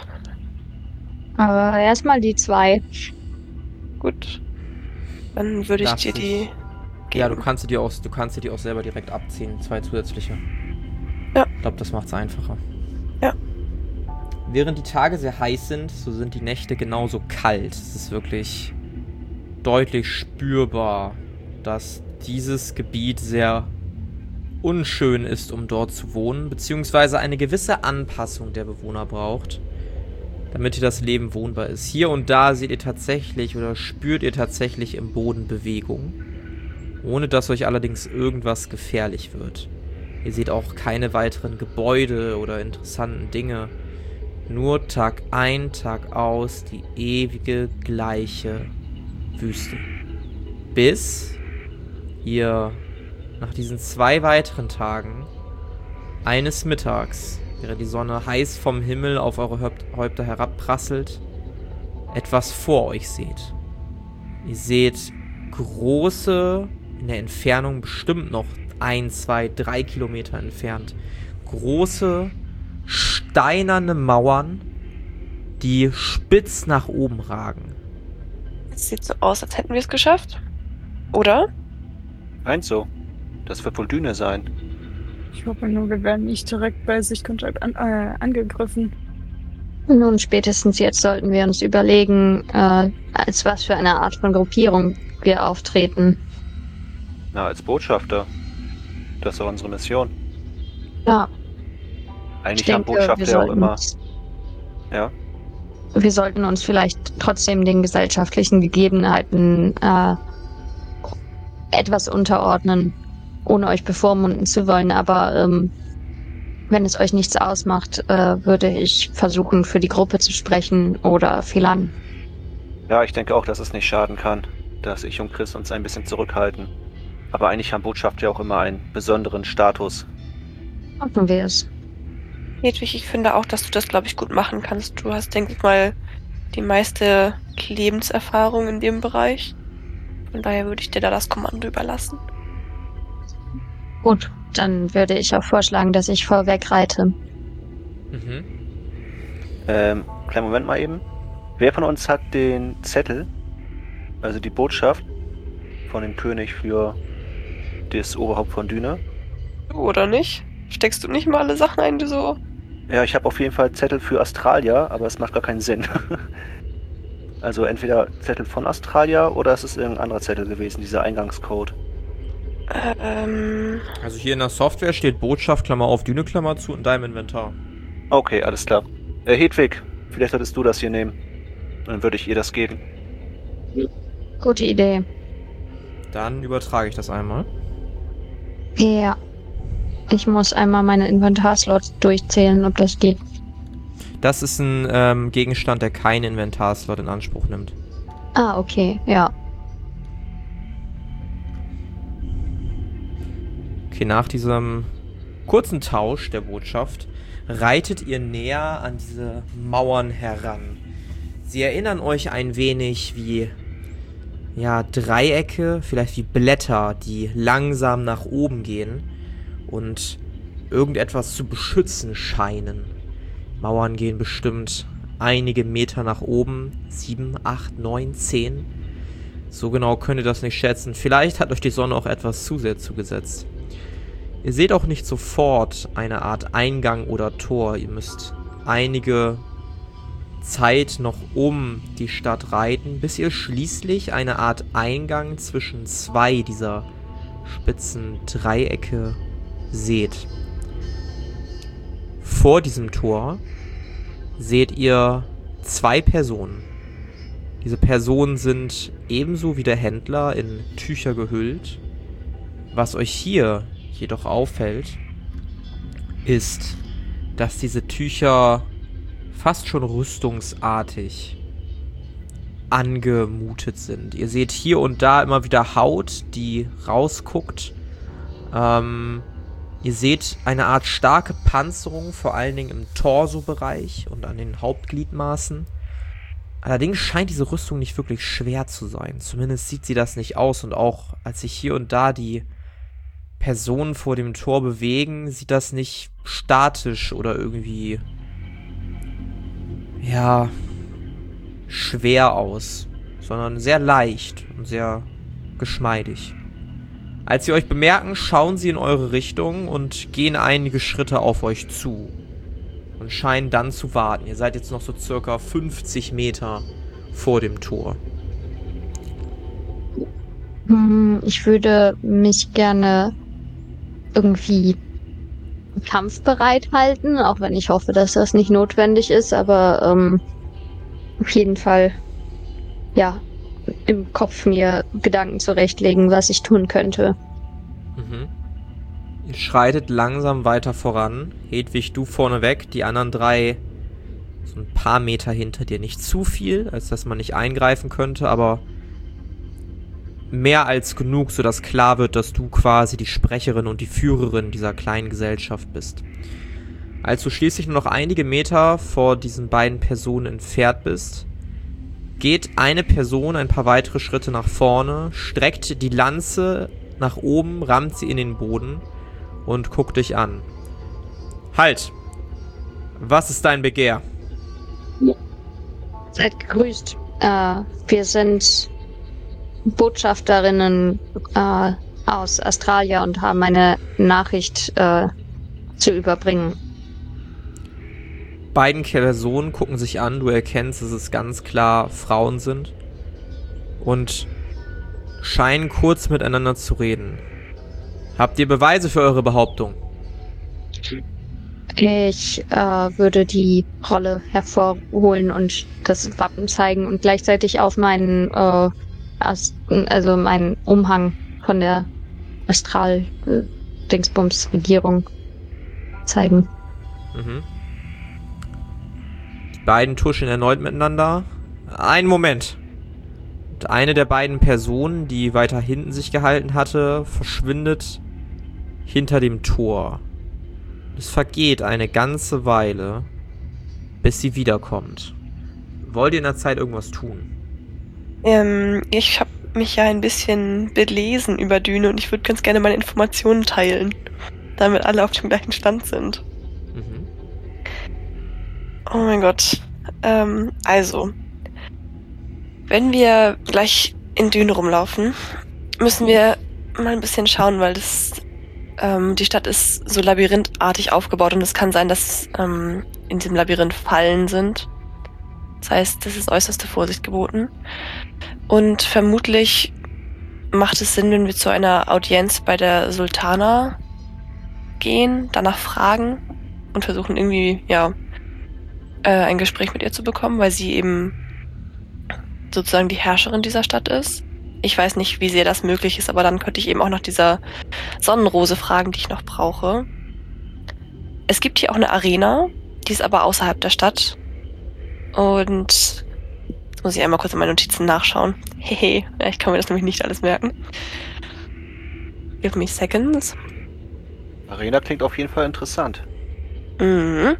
Aber erstmal die zwei. Gut. Dann würde ich Darf dir sich- die Ja, du geben. kannst sie dir auch, du kannst sie dir auch selber direkt abziehen, zwei zusätzliche. Ja. Ich glaube, das macht es einfacher. Ja. Während die Tage sehr heiß sind, so sind die Nächte genauso kalt. Es ist wirklich deutlich spürbar, dass dieses Gebiet sehr unschön ist, um dort zu wohnen, beziehungsweise eine gewisse Anpassung der Bewohner braucht, damit hier das Leben wohnbar ist. Hier und da seht ihr tatsächlich oder spürt ihr tatsächlich im Boden Bewegung, ohne dass euch allerdings irgendwas gefährlich wird. Ihr seht auch keine weiteren Gebäude oder interessanten Dinge. Nur Tag ein, Tag aus die ewige gleiche Wüste. Bis ihr nach diesen zwei weiteren Tagen eines Mittags, während die Sonne heiß vom Himmel auf eure Häupt- Häupter herabprasselt, etwas vor euch seht. Ihr seht große, in der Entfernung bestimmt noch ein, zwei, drei Kilometer entfernt, große, steinerne Mauern, die spitz nach oben ragen. Es sieht so aus, als hätten wir es geschafft. Oder? Meint so. Das wird wohl Düne sein. Ich hoffe nur, wir werden nicht direkt bei Sichtkontakt an, äh, angegriffen. Nun, spätestens jetzt sollten wir uns überlegen, äh, als was für eine Art von Gruppierung wir auftreten. Na, als Botschafter. Das ist doch unsere Mission. Ja, Eigentlich ich haben denke, Botschafter wir ja auch sollten, immer. uns, Ja. wir sollten uns vielleicht trotzdem den gesellschaftlichen Gegebenheiten äh, etwas unterordnen, ohne euch bevormunden zu wollen. Aber ähm, wenn es euch nichts ausmacht, äh, würde ich versuchen, für die Gruppe zu sprechen oder Philan. Ja, ich denke auch, dass es nicht schaden kann, dass ich und Chris uns ein bisschen zurückhalten. Aber eigentlich haben Botschafter ja auch immer einen besonderen Status. Hoffen wir es. Hedwig, ich finde auch, dass du das, glaube ich, gut machen kannst. Du hast, denke ich mal, die meiste Lebenserfahrung in dem Bereich. Von daher würde ich dir da das Kommando überlassen. Gut, dann würde ich auch vorschlagen, dass ich vorweg reite. Mhm. Ähm, kleinen Moment mal eben. Wer von uns hat den Zettel, also die Botschaft von dem König für das Oberhaupt von Düne? Du, oder nicht? Steckst du nicht mal alle Sachen ein, die so... Ja, ich habe auf jeden Fall Zettel für Australia, aber es macht gar keinen Sinn. Also entweder Zettel von Australia oder es ist irgendein anderer Zettel gewesen, dieser Eingangscode. Ähm... Also hier in der Software steht Botschaft, Klammer auf, Düne, Klammer zu in deinem Inventar. Okay, alles klar. Äh, Hedwig, vielleicht solltest du das hier nehmen. Dann würde ich ihr das geben. Gute Idee. Dann übertrage ich das einmal. Ja. Ich muss einmal meine Inventarslots durchzählen, ob das geht. Das ist ein ähm, Gegenstand, der keinen Inventarslot in Anspruch nimmt. Ah, okay, ja. Okay, nach diesem kurzen Tausch der Botschaft reitet ihr näher an diese Mauern heran. Sie erinnern euch ein wenig wie, ja, Dreiecke, vielleicht wie Blätter, die langsam nach oben gehen und irgendetwas zu beschützen scheinen. Mauern gehen bestimmt einige Meter nach oben, sieben, acht, neun, zehn. So genau könnt ihr das nicht schätzen. Vielleicht hat euch die Sonne auch etwas zu sehr zugesetzt. Ihr seht auch nicht sofort eine Art Eingang oder Tor. Ihr müsst einige Zeit noch um die Stadt reiten, bis ihr schließlich eine Art Eingang zwischen zwei dieser spitzen Dreiecke seht. Vor diesem Tor seht ihr zwei Personen. Diese Personen sind ebenso wie der Händler in Tücher gehüllt. Was euch hier jedoch auffällt, ist, dass diese Tücher fast schon rüstungsartig angemutet sind. Ihr seht hier und da immer wieder Haut, die rausguckt. Ähm, ihr seht eine Art starke Panzerung, vor allen Dingen im Torso-Bereich und an den Hauptgliedmaßen. Allerdings scheint diese Rüstung nicht wirklich schwer zu sein. Zumindest sieht sie das nicht aus. Und auch als sich hier und da die Personen vor dem Tor bewegen, sieht das nicht statisch oder irgendwie, ja, schwer aus, sondern sehr leicht und sehr geschmeidig. Als sie euch bemerken, schauen sie in eure Richtung und gehen einige Schritte auf euch zu und scheinen dann zu warten. Ihr seid jetzt noch so circa fünfzig Meter vor dem Tor. Ich würde mich gerne irgendwie kampfbereit halten, auch wenn ich hoffe, dass das nicht notwendig ist, aber ähm, auf jeden Fall, ja, im Kopf mir Gedanken zurechtlegen, was ich tun könnte. Mhm. Ihr schreitet langsam weiter voran. Hedwig, du vorneweg, die anderen drei so ein paar Meter hinter dir. Nicht zu viel, als dass man nicht eingreifen könnte, aber mehr als genug, sodass klar wird, dass du quasi die Sprecherin und die Führerin dieser kleinen Gesellschaft bist. Als du schließlich nur noch einige Meter vor diesen beiden Personen entfernt bist, geht eine Person ein paar weitere Schritte nach vorne, streckt die Lanze nach oben, rammt sie in den Boden und guckt dich an. Halt! Was ist dein Begehr? Seid gegrüßt. Äh, wir sind Botschafterinnen äh, aus Australia und haben eine Nachricht äh, zu überbringen. Beiden Personen gucken sich an, du erkennst, dass es ganz klar Frauen sind und scheinen kurz miteinander zu reden. Habt ihr Beweise für eure Behauptung? Ich äh, würde die Rolle hervorholen und das Wappen zeigen und gleichzeitig auf meinen, äh, also meinen Umhang von der Astral-Dingsbums-Regierung zeigen. Mhm. Die beiden tuschen erneut miteinander. Einen Moment. Und eine der beiden Personen, die weiter hinten sich gehalten hatte, verschwindet hinter dem Tor. Es vergeht eine ganze Weile, bis sie wiederkommt. Wollt ihr in der Zeit irgendwas tun? Ähm, ich habe mich ja ein bisschen belesen über Düne und ich würde ganz gerne meine Informationen teilen, damit alle auf dem gleichen Stand sind. Mhm. Oh mein Gott. Ähm, also, wenn wir gleich in Düne rumlaufen, müssen wir mal ein bisschen schauen, weil das ähm, die Stadt ist so labyrinthartig aufgebaut und es kann sein, dass ähm, in diesem Labyrinth Fallen sind. Das heißt, das ist äußerste Vorsicht geboten. Und vermutlich macht es Sinn, wenn wir zu einer Audienz bei der Sultana gehen, danach fragen und versuchen irgendwie, ja, äh, ein Gespräch mit ihr zu bekommen, weil sie eben sozusagen die Herrscherin dieser Stadt ist. Ich weiß nicht, wie sehr das möglich ist, aber dann könnte ich eben auch nach dieser Sonnenrose fragen, die ich noch brauche. Es gibt hier auch eine Arena, die ist aber außerhalb der Stadt. Und jetzt muss ich einmal kurz in meine Notizen nachschauen. Hehe, ja, ich kann mir das nämlich nicht alles merken. Give me seconds. Arena klingt auf jeden Fall interessant. Mhm.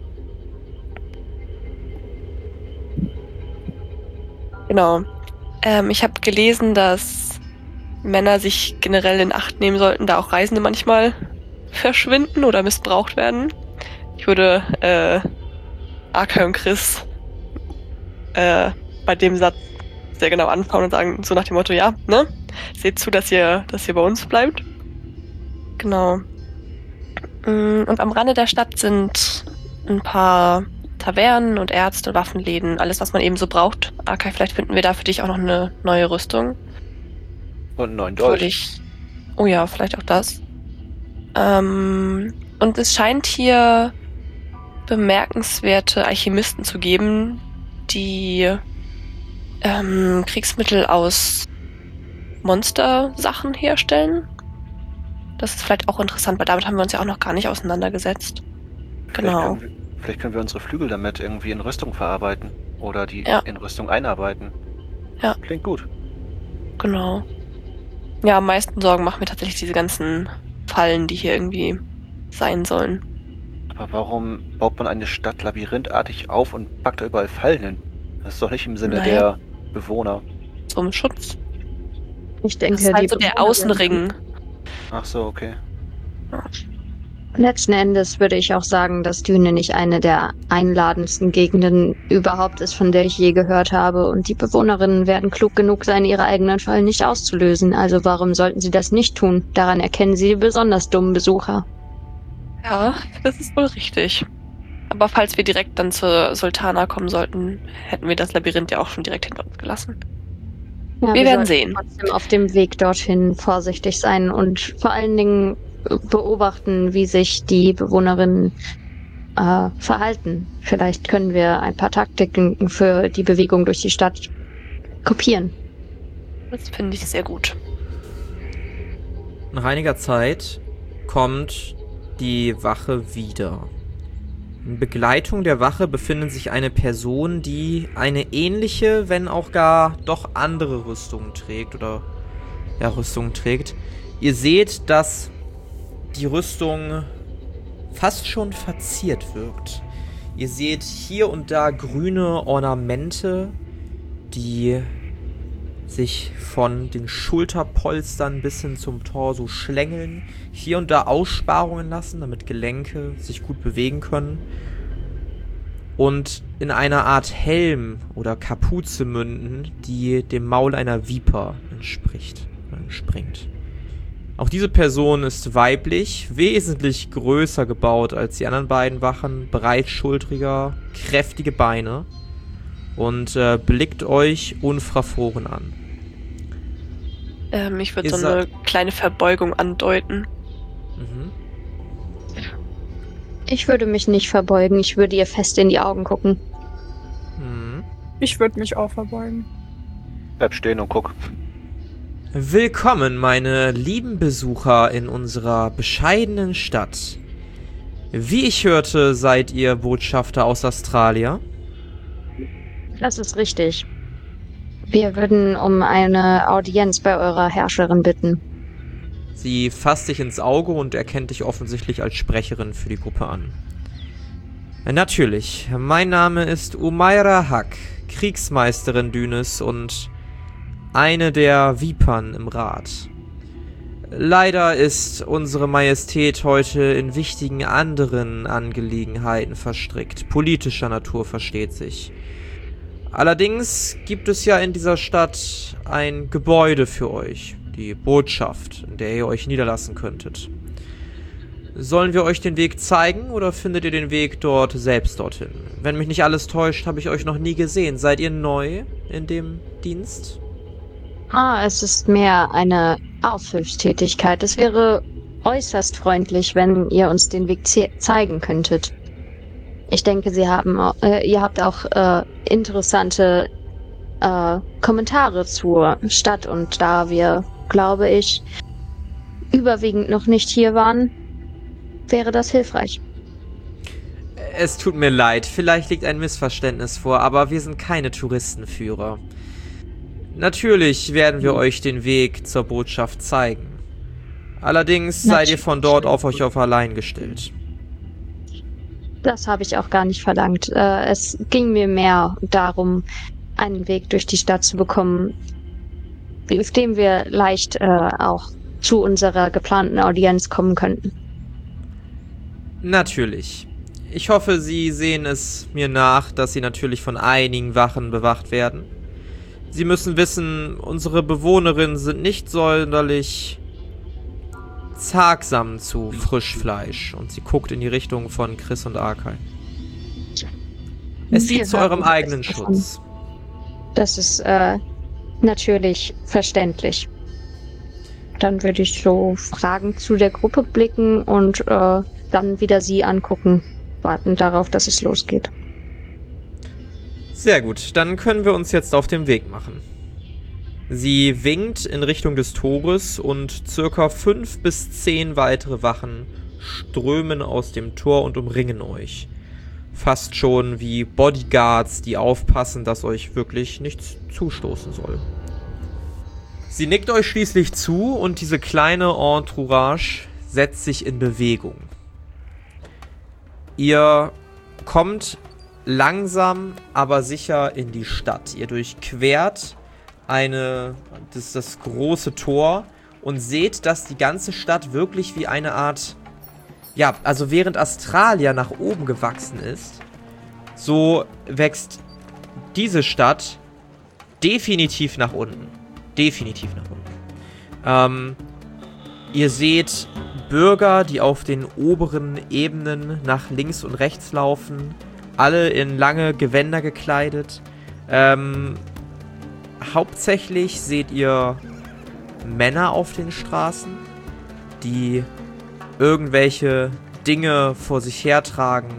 Genau. Ähm, ich habe gelesen, dass Männer sich generell in Acht nehmen sollten, da auch Reisende manchmal verschwinden oder missbraucht werden. Ich würde äh, Arkai und Chris äh, bei dem Satz sehr genau anfangen und sagen, so nach dem Motto, ja, ne? Seht zu, dass ihr, dass ihr bei uns bleibt. Genau. Und am Rande der Stadt sind ein paar Tavernen und Ärzte, Waffenläden, alles, was man eben so braucht. Arkai, vielleicht finden wir da für dich auch noch eine neue Rüstung. Und einen neuen Dolch. Ich... Oh ja, vielleicht auch das. Ähm, und es scheint hier bemerkenswerte Alchemisten zu geben, die ähm, Kriegsmittel aus Monstersachen herstellen. Das ist vielleicht auch interessant, weil damit haben wir uns ja auch noch gar nicht auseinandergesetzt. Genau. Vielleicht können, wir, vielleicht können wir unsere Flügel damit irgendwie in Rüstung verarbeiten. Oder die Ja. in Rüstung einarbeiten. Ja. Klingt gut. Genau. Ja, am meisten Sorgen machen mir tatsächlich diese ganzen Fallen, die hier irgendwie sein sollen. Aber warum baut man eine Stadt labyrinthartig auf und packt da überall Fallen hin? Das ist doch nicht im Sinne Naja. der Bewohner. Zum Schutz. Ich denke, Das ist halt die so der Bewohner Außenring. Ach so, okay. Letzten Endes würde ich auch sagen, dass Düne nicht eine der einladendsten Gegenden überhaupt ist, von der ich je gehört habe. Und die Bewohnerinnen werden klug genug sein, ihre eigenen Fallen nicht auszulösen. Also warum sollten sie das nicht tun? Daran erkennen sie die besonders dummen Besucher. Ja, das ist wohl richtig. Aber falls wir direkt dann zur Sultana kommen sollten, hätten wir das Labyrinth ja auch schon direkt hinter uns gelassen. Ja, wir werden sollten sehen. Trotzdem auf dem Weg dorthin vorsichtig sein und vor allen Dingen beobachten, wie sich die Bewohnerinnen äh, verhalten. Vielleicht können wir ein paar Taktiken für die Bewegung durch die Stadt kopieren. Das finde ich sehr gut. Nach einiger Zeit kommt die Wache wieder. In Begleitung der Wache befindet sich eine Person, die eine ähnliche, wenn auch gar doch andere Rüstung trägt oder ja, Rüstung trägt. Ihr seht, dass die Rüstung fast schon verziert wirkt. Ihr seht hier und da grüne Ornamente, die sich von den Schulterpolstern bis hin zum Torso schlängeln, hier und da Aussparungen lassen, damit Gelenke sich gut bewegen können und in einer Art Helm oder Kapuze münden, die dem Maul einer Viper entspricht, entspringt. Auch diese Person ist weiblich, wesentlich größer gebaut als die anderen beiden Wachen, breitschultriger, kräftige Beine und äh, blickt euch unverfroren an. Ähm, ich würde Ihr so eine kleine Verbeugung andeuten. Mhm. Ich würde mich nicht verbeugen, ich würde ihr fest in die Augen gucken. Mhm. Ich würde mich auch verbeugen. Bleib stehen und guck. Willkommen, meine lieben Besucher in unserer bescheidenen Stadt. Wie ich hörte, seid ihr Botschafter aus Australia? Das ist richtig. Wir würden um eine Audienz bei eurer Herrscherin bitten. Sie fasst dich ins Auge und erkennt dich offensichtlich als Sprecherin für die Gruppe an. Natürlich, mein Name ist Umaira Haq, Kriegsmeisterin Dünes und eine der Vipern im Rat. Leider ist unsere Majestät heute in wichtigen anderen Angelegenheiten verstrickt, politischer Natur versteht sich. Allerdings gibt es ja in dieser Stadt ein Gebäude für euch, die Botschaft, in der ihr euch niederlassen könntet. Sollen wir euch den Weg zeigen oder findet ihr den Weg dort selbst dorthin? Wenn mich nicht alles täuscht, habe ich euch noch nie gesehen. Seid ihr neu in dem Dienst? Ah, es ist mehr eine Aushilfstätigkeit. Es wäre äußerst freundlich, wenn ihr uns den Weg ze- zeigen könntet. Ich denke, Sie haben, äh, ihr habt auch äh, interessante äh, Kommentare zur Stadt und da wir, glaube ich, überwiegend noch nicht hier waren, wäre das hilfreich. Es tut mir leid, vielleicht liegt ein Missverständnis vor, aber wir sind keine Touristenführer. Natürlich werden wir euch den Weg zur Botschaft zeigen. Allerdings seid ihr von dort auf euch auf allein gestellt. Das habe ich auch gar nicht verlangt. Äh, es ging mir mehr darum, einen Weg durch die Stadt zu bekommen, auf dem wir leicht äh, auch zu unserer geplanten Audienz kommen könnten. Natürlich. Ich hoffe, Sie sehen es mir nach, dass Sie natürlich von einigen Wachen bewacht werden. Sie müssen wissen, unsere Bewohnerinnen sind nicht sonderlich zagsam zu Frischfleisch. Und sie guckt in die Richtung von Chris und Arkai. Es dient zu eurem eigenen Schutz. Das ist äh, natürlich verständlich. Dann würde ich so fragend zu der Gruppe blicken und äh, dann wieder sie angucken, warten darauf, dass es losgeht. Sehr gut, dann können wir uns jetzt auf den Weg machen. Sie winkt in Richtung des Tores und circa fünf bis zehn weitere Wachen strömen aus dem Tor und umringen euch. Fast schon wie Bodyguards, die aufpassen, dass euch wirklich nichts zustoßen soll. Sie nickt euch schließlich zu und diese kleine Entourage setzt sich in Bewegung. Ihr kommt langsam, aber sicher in die Stadt. Ihr durchquert eine, das, das große Tor und seht, dass die ganze Stadt wirklich wie eine Art ja, also während Astralia nach oben gewachsen ist, so wächst diese Stadt definitiv nach unten. Definitiv nach unten. Ähm, ihr seht Bürger, die auf den oberen Ebenen nach links und rechts laufen, alle in lange Gewänder gekleidet. Ähm, hauptsächlich seht ihr Männer auf den Straßen, die irgendwelche Dinge vor sich hertragen.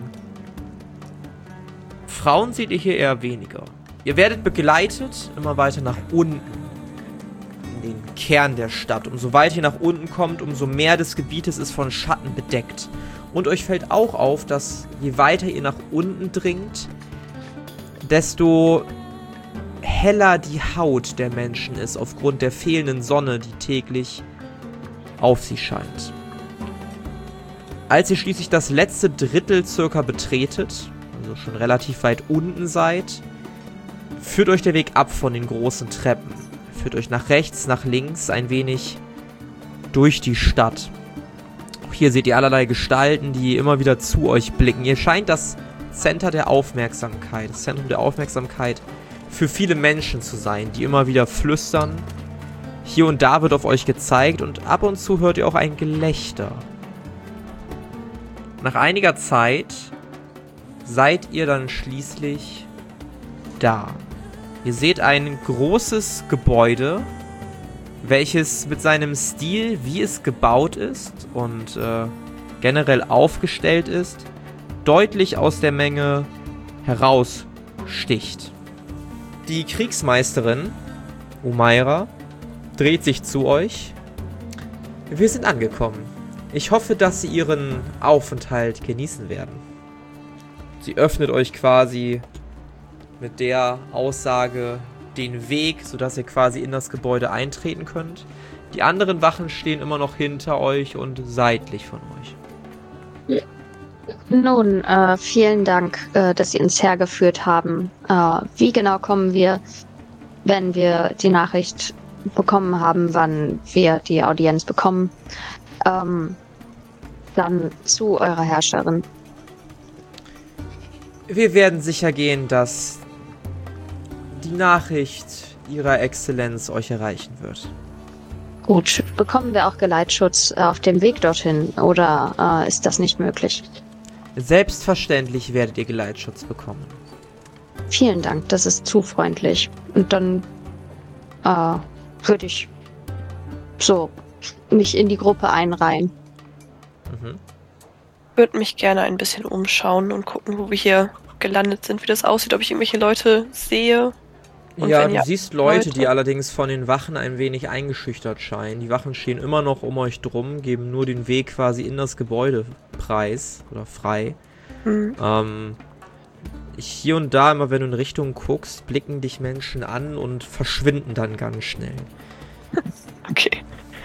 Frauen seht ihr hier eher weniger. Ihr werdet begleitet immer weiter nach unten, in den Kern der Stadt. Umso weiter ihr nach unten kommt, umso mehr des Gebietes ist von Schatten bedeckt. Und euch fällt auch auf, dass je weiter ihr nach unten dringt, desto heller die Haut der Menschen ist, aufgrund der fehlenden Sonne, die täglich auf sie scheint. Als ihr schließlich das letzte Drittel circa betretet, also schon relativ weit unten seid, führt euch der Weg ab von den großen Treppen. Führt euch nach rechts, nach links, ein wenig durch die Stadt. Auch hier seht ihr allerlei Gestalten, die immer wieder zu euch blicken. Ihr scheint das Center der Aufmerksamkeit, das Zentrum der Aufmerksamkeit für viele Menschen zu sein, die immer wieder flüstern. Hier und da wird auf euch gezeigt und ab und zu hört ihr auch ein Gelächter. Nach einiger Zeit seid ihr dann schließlich da. Ihr seht ein großes Gebäude, welches mit seinem Stil, wie es gebaut ist und äh, generell aufgestellt ist, deutlich aus der Menge heraussticht. Die Kriegsmeisterin, Umaira, dreht sich zu euch. Wir sind angekommen. Ich hoffe, dass Sie Ihren Aufenthalt genießen werden. Sie öffnet euch quasi mit der Aussage den Weg, sodass ihr quasi in das Gebäude eintreten könnt. Die anderen Wachen stehen immer noch hinter euch und seitlich von euch. Nun, äh, vielen Dank, äh, dass Sie uns hergeführt haben. Äh, wie genau kommen wir, wenn wir die Nachricht bekommen haben, wann wir die Audienz bekommen, ähm, dann zu eurer Herrscherin? Wir werden sicher gehen, dass die Nachricht Ihrer Exzellenz euch erreichen wird. Gut, bekommen wir auch Geleitschutz auf dem Weg dorthin oder äh, ist das nicht möglich? Selbstverständlich werdet ihr Geleitschutz bekommen. Vielen Dank, das ist zu freundlich. Und dann äh, würde ich so mich in die Gruppe einreihen. Mhm. Würde mich gerne ein bisschen umschauen und gucken, wo wir hier gelandet sind, wie das aussieht, ob ich irgendwelche Leute sehe. Und ja, wenn du ja, siehst Leute, Leute. die allerdings von den Wachen ein wenig eingeschüchtert scheinen. Die Wachen stehen immer noch um euch drum, geben nur den Weg quasi in das Gebäude preis oder frei. Mhm. Ähm, hier und da, immer wenn du in Richtung guckst, blicken dich Menschen an und verschwinden dann ganz schnell. Okay.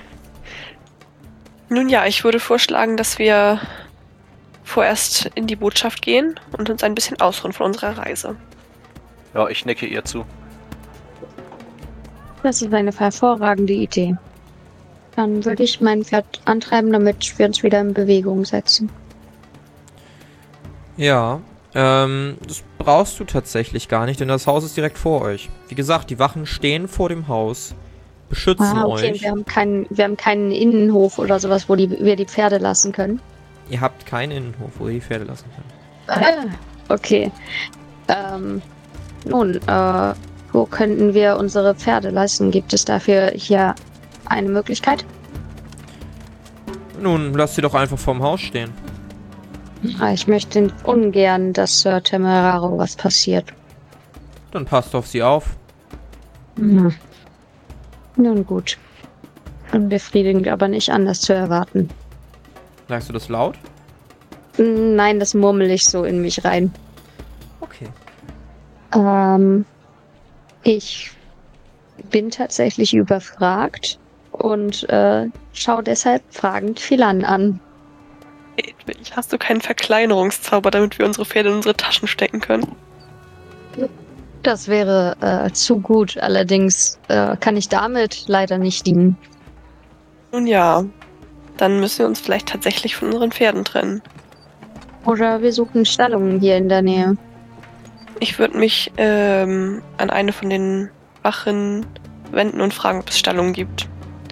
Nun ja, ich würde vorschlagen, dass wir vorerst in die Botschaft gehen und uns ein bisschen ausruhen von unserer Reise. Ja, ich nicke ihr zu. Das ist eine hervorragende Idee. Dann würde ich mein Pferd antreiben, damit wir uns wieder in Bewegung setzen. Ja, ähm, das brauchst du tatsächlich gar nicht, denn das Haus ist direkt vor euch. Wie gesagt, die Wachen stehen vor dem Haus, beschützen Ah, okay. euch. Wir haben keinen, wir haben keinen Innenhof oder sowas, wo die, wir die Pferde lassen können. Ihr habt keinen Innenhof, wo ihr die Pferde lassen könnt. Ah, okay. Ähm, nun, äh, wo könnten wir unsere Pferde lassen? Gibt es dafür hier eine Möglichkeit? Nun, lasst sie doch einfach vorm Haus stehen. Ah, ich möchte ungern, dass Sir Temeraro was passiert. Dann passt auf sie auf. Hm. Nun gut. Unbefriedigend, aber nicht anders zu erwarten. Sagst du das laut? Nein, das murmel ich so in mich rein. Okay. Ähm, ich bin tatsächlich überfragt und äh, schaue deshalb fragend Philan an. Edwig, hast du keinen Verkleinerungszauber, damit wir unsere Pferde in unsere Taschen stecken können? Das wäre äh, zu gut, allerdings äh, kann ich damit leider nicht dienen. Nun ja, dann müssen wir uns vielleicht tatsächlich von unseren Pferden trennen. Oder wir suchen Stallungen hier in der Nähe. Ich würde mich ähm, an eine von den Wachen wenden und fragen, ob es Stallungen gibt.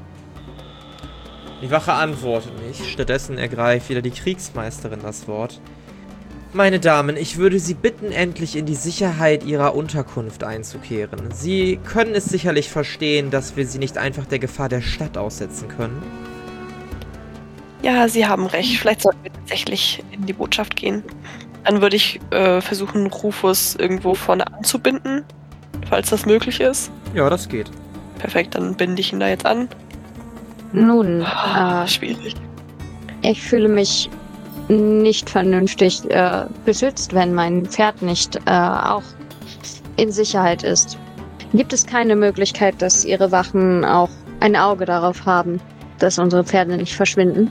Die Wache antwortet nicht. Stattdessen ergreift wieder die Kriegsmeisterin das Wort. Meine Damen, ich würde Sie bitten, endlich in die Sicherheit Ihrer Unterkunft einzukehren. Sie können es sicherlich verstehen, dass wir Sie nicht einfach der Gefahr der Stadt aussetzen können. Ja, Sie haben recht. Vielleicht sollten wir tatsächlich in die Botschaft gehen. Dann würde ich äh, versuchen, Rufus irgendwo vorne anzubinden, falls das möglich ist. Ja, das geht. Perfekt, dann binde ich ihn da jetzt an. Nun, Ah, äh, schwierig. ich fühle mich nicht vernünftig äh, beschützt, wenn mein Pferd nicht äh, auch in Sicherheit ist. Gibt es keine Möglichkeit, dass Ihre Wachen auch ein Auge darauf haben, dass unsere Pferde nicht verschwinden?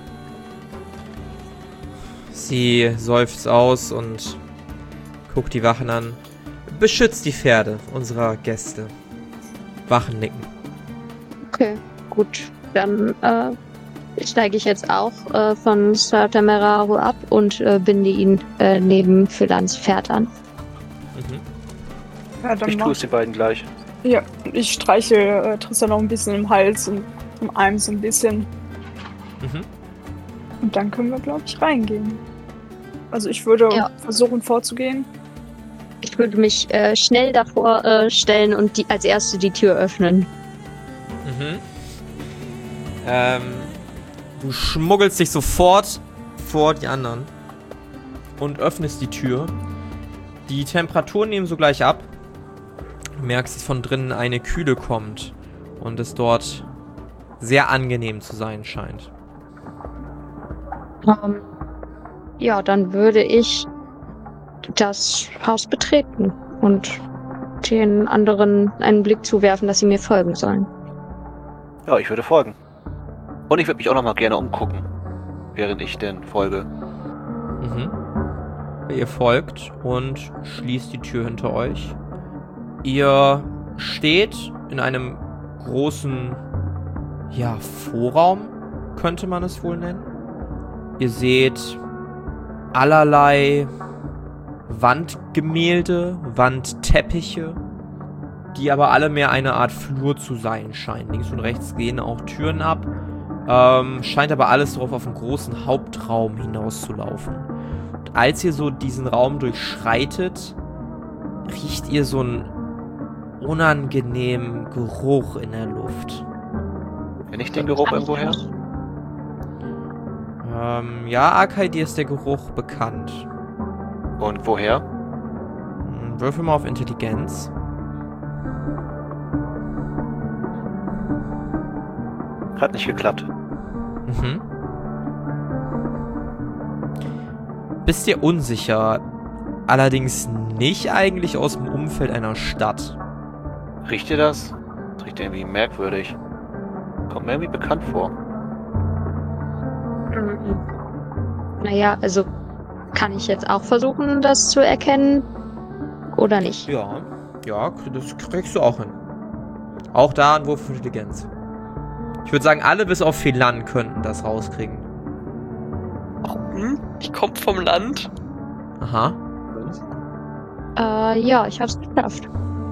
Sie seufzt aus und guckt die Wachen an. Beschützt die Pferde unserer Gäste. Wachen nicken. Okay, gut. Dann äh, steige ich jetzt auch äh, von Sir Temeraro ab und äh, binde ihn äh, neben Philans Pferd an. Mhm. Ja, dann Ich mach- tue es den beiden gleich. Ja, ich streiche äh, Tristan noch ein bisschen im Hals und im Arm so ein bisschen. Mhm. Und dann können wir, glaube ich, reingehen. Also ich würde Ja. versuchen vorzugehen. Ich würde mich äh, schnell davor äh, stellen und die, als erste die Tür öffnen. Mhm. Ähm, du schmuggelst dich sofort vor die anderen und öffnest die Tür. Die Temperaturen nehmen sogleich ab. Du merkst, dass von drinnen eine Kühle kommt und es dort sehr angenehm zu sein scheint. Ähm, ja, dann würde ich das Haus betreten und den anderen einen Blick zuwerfen, dass sie mir folgen sollen. Ja, ich würde folgen. Und ich würde mich auch noch mal gerne umgucken, während ich denn folge. Mhm. Ihr folgt und schließt die Tür hinter euch. Ihr steht in einem großen, ja, Vorraum, könnte man es wohl nennen. Ihr seht allerlei Wandgemälde, Wandteppiche, die aber alle mehr eine Art Flur zu sein scheinen. Links und rechts gehen auch Türen ab. Ähm, scheint aber alles darauf auf einen großen Hauptraum hinauszulaufen. Und als ihr so diesen Raum durchschreitet, riecht ihr so einen unangenehmen Geruch in der Luft. Kenne ich den Geruch irgendwo her? Ähm, ja, Arkai, dir ist der Geruch bekannt. Und woher? Hm, Würfel mal auf Intelligenz. Hat nicht geklappt. Mhm. Bist dir unsicher, allerdings nicht eigentlich aus dem Umfeld einer Stadt. Riecht ihr das? Das riecht irgendwie merkwürdig. Kommt mir irgendwie bekannt vor. Naja, also kann ich jetzt auch versuchen, das zu erkennen oder nicht? Ja, ja, das kriegst du auch hin. Auch da ein Wurf für Intelligenz. Ich würde sagen, alle bis auf Phelan könnten das rauskriegen. Hm? Ich komme vom Land. Aha. Äh, ja, ich hab's geschafft.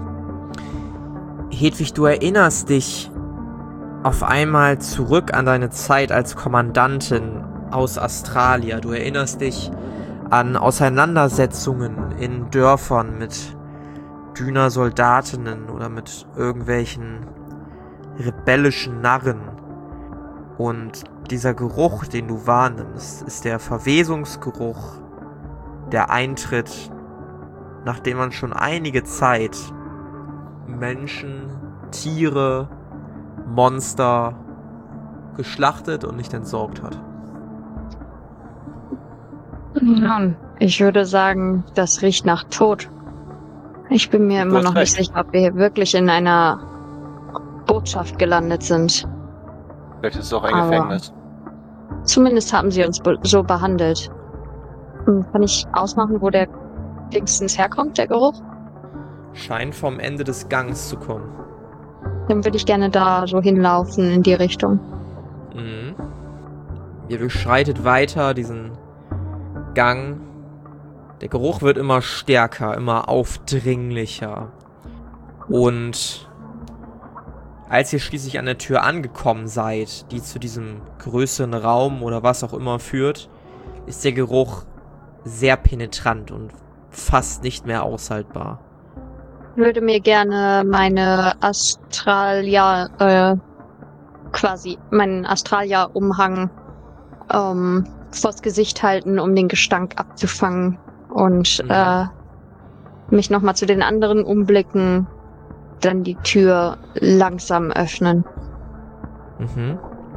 Hedwig, du erinnerst dich auf einmal zurück an deine Zeit als Kommandantin aus Australia. Du erinnerst dich an Auseinandersetzungen in Dörfern mit Düner-Soldatinnen oder mit irgendwelchen rebellischen Narren. Und dieser Geruch, den du wahrnimmst, ist der Verwesungsgeruch, der eintritt, nachdem man schon einige Zeit Menschen, Tiere, Monster geschlachtet und nicht entsorgt hat. Nun, ich würde sagen, das riecht nach Tod. Ich bin mir Du immer hast noch nicht recht. sicher, ob wir hier wirklich in einer Botschaft gelandet sind. Vielleicht ist es auch ein Aber- Gefängnis. Zumindest haben sie uns be so behandelt. Hm, kann ich ausmachen, wo der wenigstens herkommt, der Geruch? Scheint vom Ende des Gangs zu kommen. Dann würde ich gerne da so hinlaufen in die Richtung. Mhm. Ihr durchschreitet weiter diesen Gang. Der Geruch wird immer stärker, immer aufdringlicher. Und als ihr schließlich an der Tür angekommen seid, die zu diesem größeren Raum oder was auch immer führt, ist der Geruch sehr penetrant und fast nicht mehr aushaltbar. Ich würde mir gerne meine Astralia, äh, quasi meinen Astralia-Umhang ähm, vors Gesicht halten, um den Gestank abzufangen und Mhm. äh, mich nochmal zu den anderen umblicken, dann die Tür langsam öffnen. Mhm.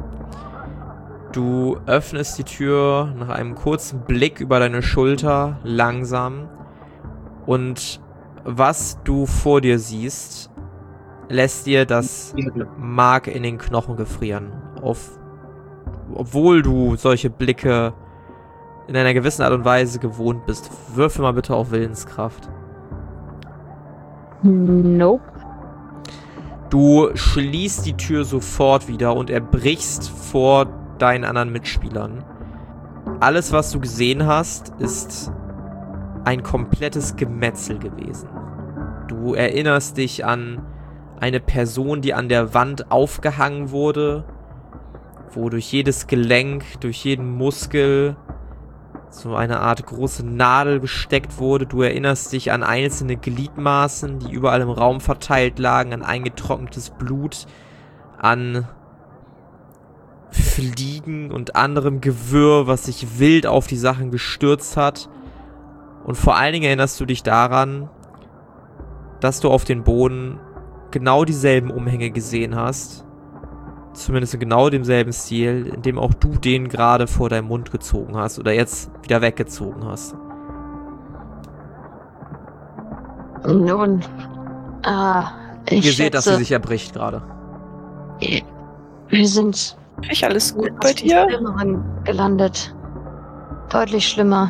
Du öffnest die Tür nach einem kurzen Blick über deine Schulter, langsam. Und was du vor dir siehst, lässt dir das Mark in den Knochen gefrieren. Auf, obwohl du solche Blicke in einer gewissen Art und Weise gewohnt bist. Würfel mal bitte auf Willenskraft. Nope. Du schließt die Tür sofort wieder und erbrichst vor deinen anderen Mitspielern. Alles, was du gesehen hast, ist ein komplettes Gemetzel gewesen. Du erinnerst dich an eine Person, die an der Wand aufgehangen wurde, wo durch jedes Gelenk, durch jeden Muskel so eine Art große Nadel gesteckt wurde. Du erinnerst dich an einzelne Gliedmaßen, die überall im Raum verteilt lagen, an eingetrocknetes Blut, an Fliegen und anderem Gewürr, was sich wild auf die Sachen gestürzt hat. Und vor allen Dingen erinnerst du dich daran, dass du auf den Boden genau dieselben Umhänge gesehen hast. Zumindest in genau demselben Stil, in dem auch du den gerade vor deinem Mund gezogen hast oder jetzt wieder weggezogen hast. Nun, ah, ich Ihr seht, dass sie schätze, sich erbricht gerade. wir sind Ich alles gut in bei etwas dir? Schlimmeren gelandet. Deutlich schlimmer.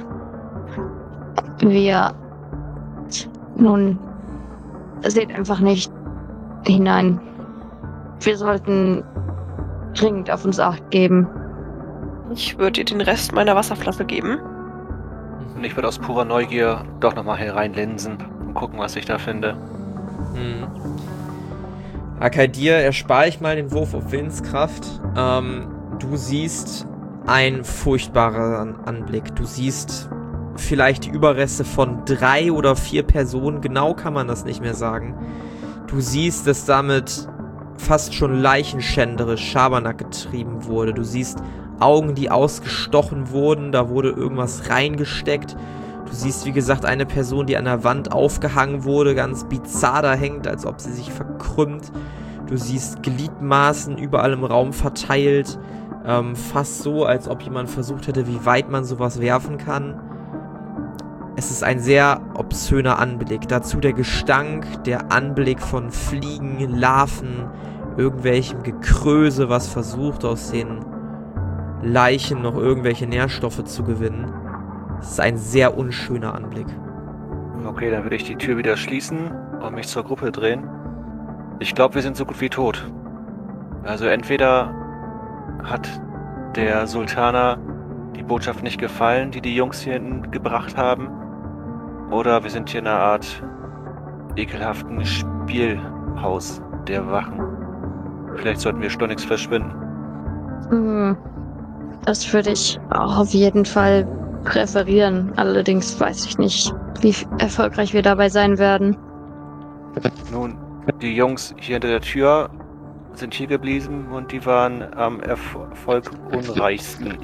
Wir nun seht einfach nicht hinein. Wir sollten dringend auf uns Acht geben. Ich würde dir den Rest meiner Wasserflasche geben. Und ich würde aus purer Neugier doch nochmal hereinlinsen und gucken, was ich da finde. Hm. Akai, dir erspare ich mal den Wurf auf Willenskraft. Ähm, du siehst einen furchtbaren Anblick. Du siehst vielleicht die Überreste von drei oder vier Personen. Genau kann man das nicht mehr sagen. Du siehst, dass damit fast schon leichenschänderisch Schabernack getrieben wurde. Du siehst Augen, die ausgestochen wurden. Da wurde irgendwas reingesteckt. Du siehst, wie gesagt, eine Person, die an der Wand aufgehangen wurde, ganz bizarr da hängt, als ob sie sich verkrümmt. Du siehst Gliedmaßen überall im Raum verteilt. Ähm, fast so, als ob jemand versucht hätte, wie weit man sowas werfen kann. Es ist ein sehr obszöner Anblick. Dazu der Gestank, der Anblick von Fliegen, Larven, irgendwelchem Gekröse, was versucht, aus den Leichen noch irgendwelche Nährstoffe zu gewinnen. Es ist ein sehr unschöner Anblick. Okay, dann würde ich die Tür wieder schließen und mich zur Gruppe drehen. Ich glaube, wir sind so gut wie tot. Also entweder hat der Sultaner die Botschaft nicht gefallen, die die Jungs hier hinten gebracht haben, oder wir sind hier in einer Art ekelhaften Spielhaus der Wachen. Vielleicht sollten wir schleunigst verschwinden. Hm, das würde ich auch auf jeden Fall präferieren. Allerdings weiß ich nicht, wie erfolgreich wir dabei sein werden. Nun, die Jungs hier hinter der Tür sind hier geblieben und die waren am erfolgunreichsten.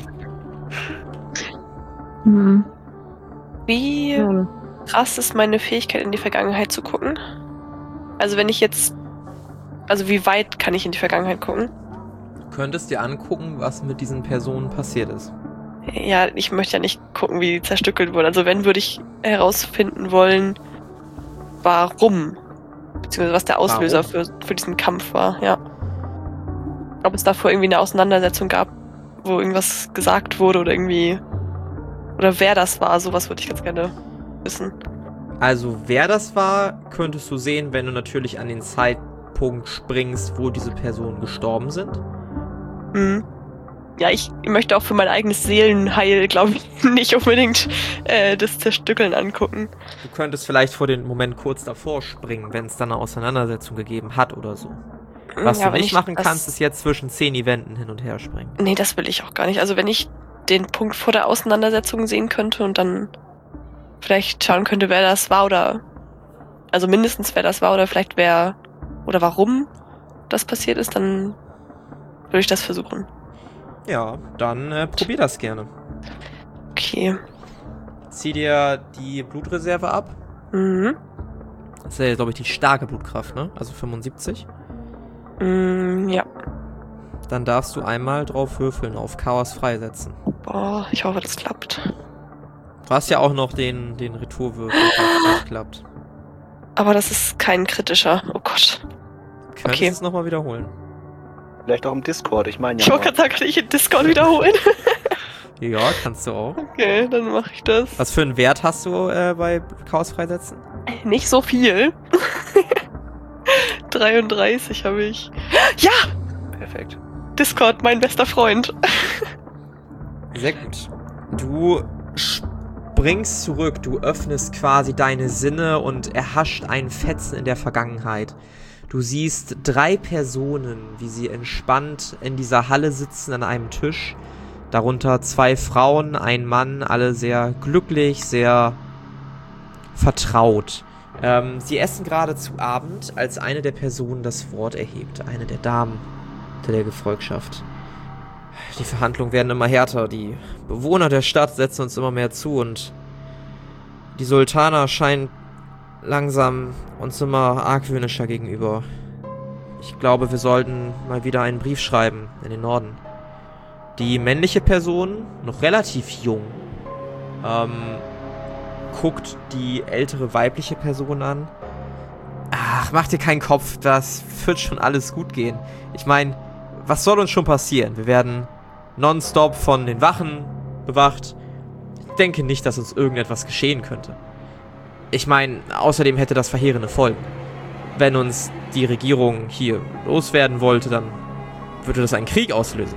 Hm. Wie Nun, krass ist meine Fähigkeit, in die Vergangenheit zu gucken? Also wenn ich jetzt... Also wie weit kann ich in die Vergangenheit gucken? Du könntest dir angucken, was mit diesen Personen passiert ist. Ja, ich möchte ja nicht gucken, wie die zerstückelt wurden. Also wenn, würde ich herausfinden wollen, warum. Beziehungsweise was der Auslöser für, für diesen Kampf war, ja. Ob es davor irgendwie eine Auseinandersetzung gab, wo irgendwas gesagt wurde oder irgendwie... Oder wer das war, sowas würde ich ganz gerne wissen. Also, wer das war, könntest du sehen, wenn du natürlich an den Zeitpunkt springst, wo diese Personen gestorben sind. Mhm. ja, ich möchte auch für mein eigenes Seelenheil, glaube ich, nicht unbedingt äh, das Zerstückeln angucken. Du könntest vielleicht vor den Moment kurz davor springen, wenn es dann eine Auseinandersetzung gegeben hat oder so. Was ja, du nicht machen das, kannst, ist jetzt zwischen zehn Eventen hin und her springen. Nee, das will ich auch gar nicht. Also wenn ich den Punkt vor der Auseinandersetzung sehen könnte und dann vielleicht schauen könnte, wer das war oder also mindestens wer das war oder vielleicht wer oder warum das passiert ist, dann würde ich das versuchen. Ja, dann äh, probier das gerne. Okay. Zieh dir die Blutreserve ab. Mhm. Das ist ja, glaube ich, die starke Blutkraft, ne? Also fünfundsiebzig. Mm, ja. Dann darfst du einmal drauf würfeln, auf Chaos freisetzen. Boah, ich hoffe, das klappt. Du hast ja auch noch den, den Retourwürfel, falls das klappt. Aber das ist kein kritischer. Oh Gott. Könntest Okay. es nochmal wiederholen. Vielleicht auch im Discord, ich meine ja. Ich wollte gerade sagen, kann ich in Discord wiederholen? Ja, kannst du auch. Okay, dann mache ich das. Was für einen Wert hast du äh, bei Chaos freisetzen? Nicht so viel. dreiunddreißig habe ich. Ja! Perfekt. Discord, mein bester Freund. Sehr gut. Du springst zurück, du öffnest quasi deine Sinne und erhascht einen Fetzen in der Vergangenheit. Du siehst drei Personen, wie sie entspannt in dieser Halle sitzen an einem Tisch. Darunter zwei Frauen, ein Mann, alle sehr glücklich, sehr vertraut. Ähm, sie essen gerade zu Abend, als eine der Personen das Wort erhebt. Eine der Damen der Gefolgschaft. Die Verhandlungen werden immer härter. Die Bewohner der Stadt setzen uns immer mehr zu und die Sultana scheint langsam uns immer argwöhnischer gegenüber. Ich glaube, wir sollten mal wieder einen Brief schreiben in den Norden. Die männliche Person, noch relativ jung, ähm, guckt die ältere weibliche Person an. Ach, mach dir keinen Kopf, das wird schon alles gut gehen. Ich meine, was soll uns schon passieren? Wir werden nonstop von den Wachen bewacht. Ich denke nicht, dass uns irgendetwas geschehen könnte. Ich meine, außerdem hätte das verheerende Folgen. Wenn uns die Regierung hier loswerden wollte, dann würde das einen Krieg auslösen.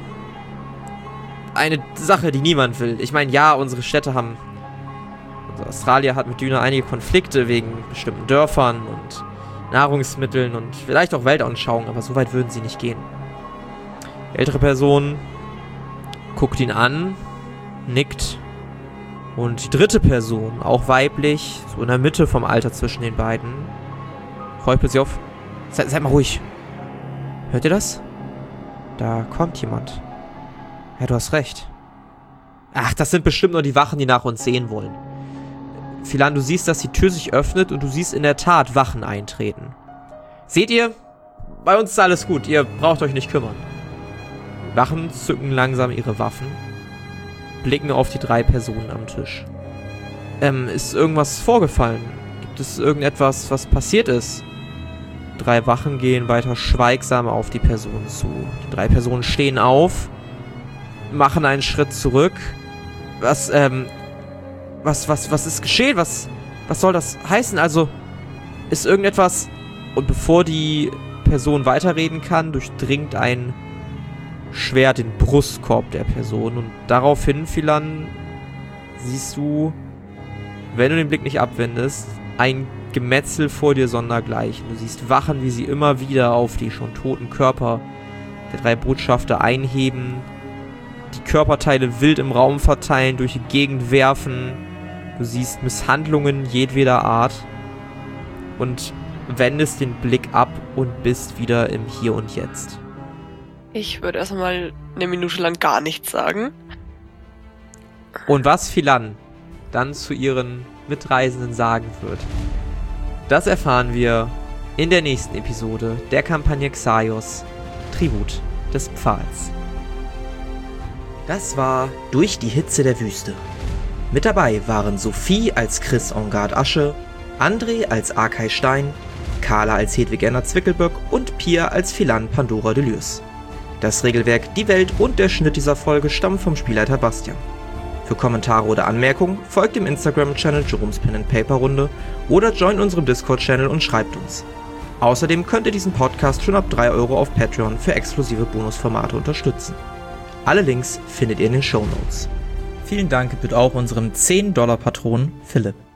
Eine, eine Sache, die niemand will. Ich meine, ja, unsere Städte haben... Also Australien hat mit Düne einige Konflikte wegen bestimmten Dörfern und Nahrungsmitteln und vielleicht auch Weltanschauungen, aber so weit würden sie nicht gehen. Die ältere Person guckt ihn an, nickt. Und die dritte Person, auch weiblich, so in der Mitte vom Alter zwischen den beiden, räuspert sie auf. Seid, seid mal ruhig. Hört ihr das? Da kommt jemand. Ja, du hast recht. Ach, das sind bestimmt nur die Wachen, die nach uns sehen wollen. Philan, du siehst, dass die Tür sich öffnet und du siehst in der Tat Wachen eintreten. Seht ihr? Bei uns ist alles gut. Ihr braucht euch nicht kümmern. Die Wachen zücken langsam ihre Waffen, blicken auf die drei Personen am Tisch. Ähm, ist irgendwas vorgefallen? Gibt es irgendetwas, was passiert ist? Drei Wachen gehen weiter schweigsam auf die Personen zu. Die drei Personen stehen auf, machen einen Schritt zurück. Was, ähm, was, was, was ist geschehen? Was, was soll das heißen? Also, ist irgendetwas... Und bevor die Person weiterreden kann, durchdringt ein Schwert den Brustkorb der Person. Und daraufhin, Philan, siehst du, wenn du den Blick nicht abwendest, ein Gemetzel vor dir sondergleichen. Du siehst Wachen, wie sie immer wieder auf die schon toten Körper der drei Botschafter einheben, die Körperteile wild im Raum verteilen, durch die Gegend werfen. Du siehst Misshandlungen jedweder Art und wendest den Blick ab und bist wieder im Hier und Jetzt. Ich würde erstmal eine Minute lang gar nichts sagen. Und was Philan dann zu ihren Mitreisenden sagen wird, das erfahren wir in der nächsten Episode der Kampagne Xaios, Tribut des Pfahls. Das war Durch die Hitze der Wüste. Mit dabei waren Sophie als Chris Engard Asche, André als Arkay Stein, Carla als Hedwig Erna Zwickelböck und Pia als Philan Pandora Delürs. Das Regelwerk, die Welt und der Schnitt dieser Folge stammen vom Spielleiter Bastian. Für Kommentare oder Anmerkungen folgt dem Instagram-Channel Jerome's Pen and Paper Runde oder joint unserem Discord-Channel und schreibt uns. Außerdem könnt ihr diesen Podcast schon ab drei Euro auf Patreon für exklusive Bonusformate unterstützen. Alle Links findet ihr in den Shownotes. Vielen Dank bitte auch unserem zehn Dollar Patron Philipp.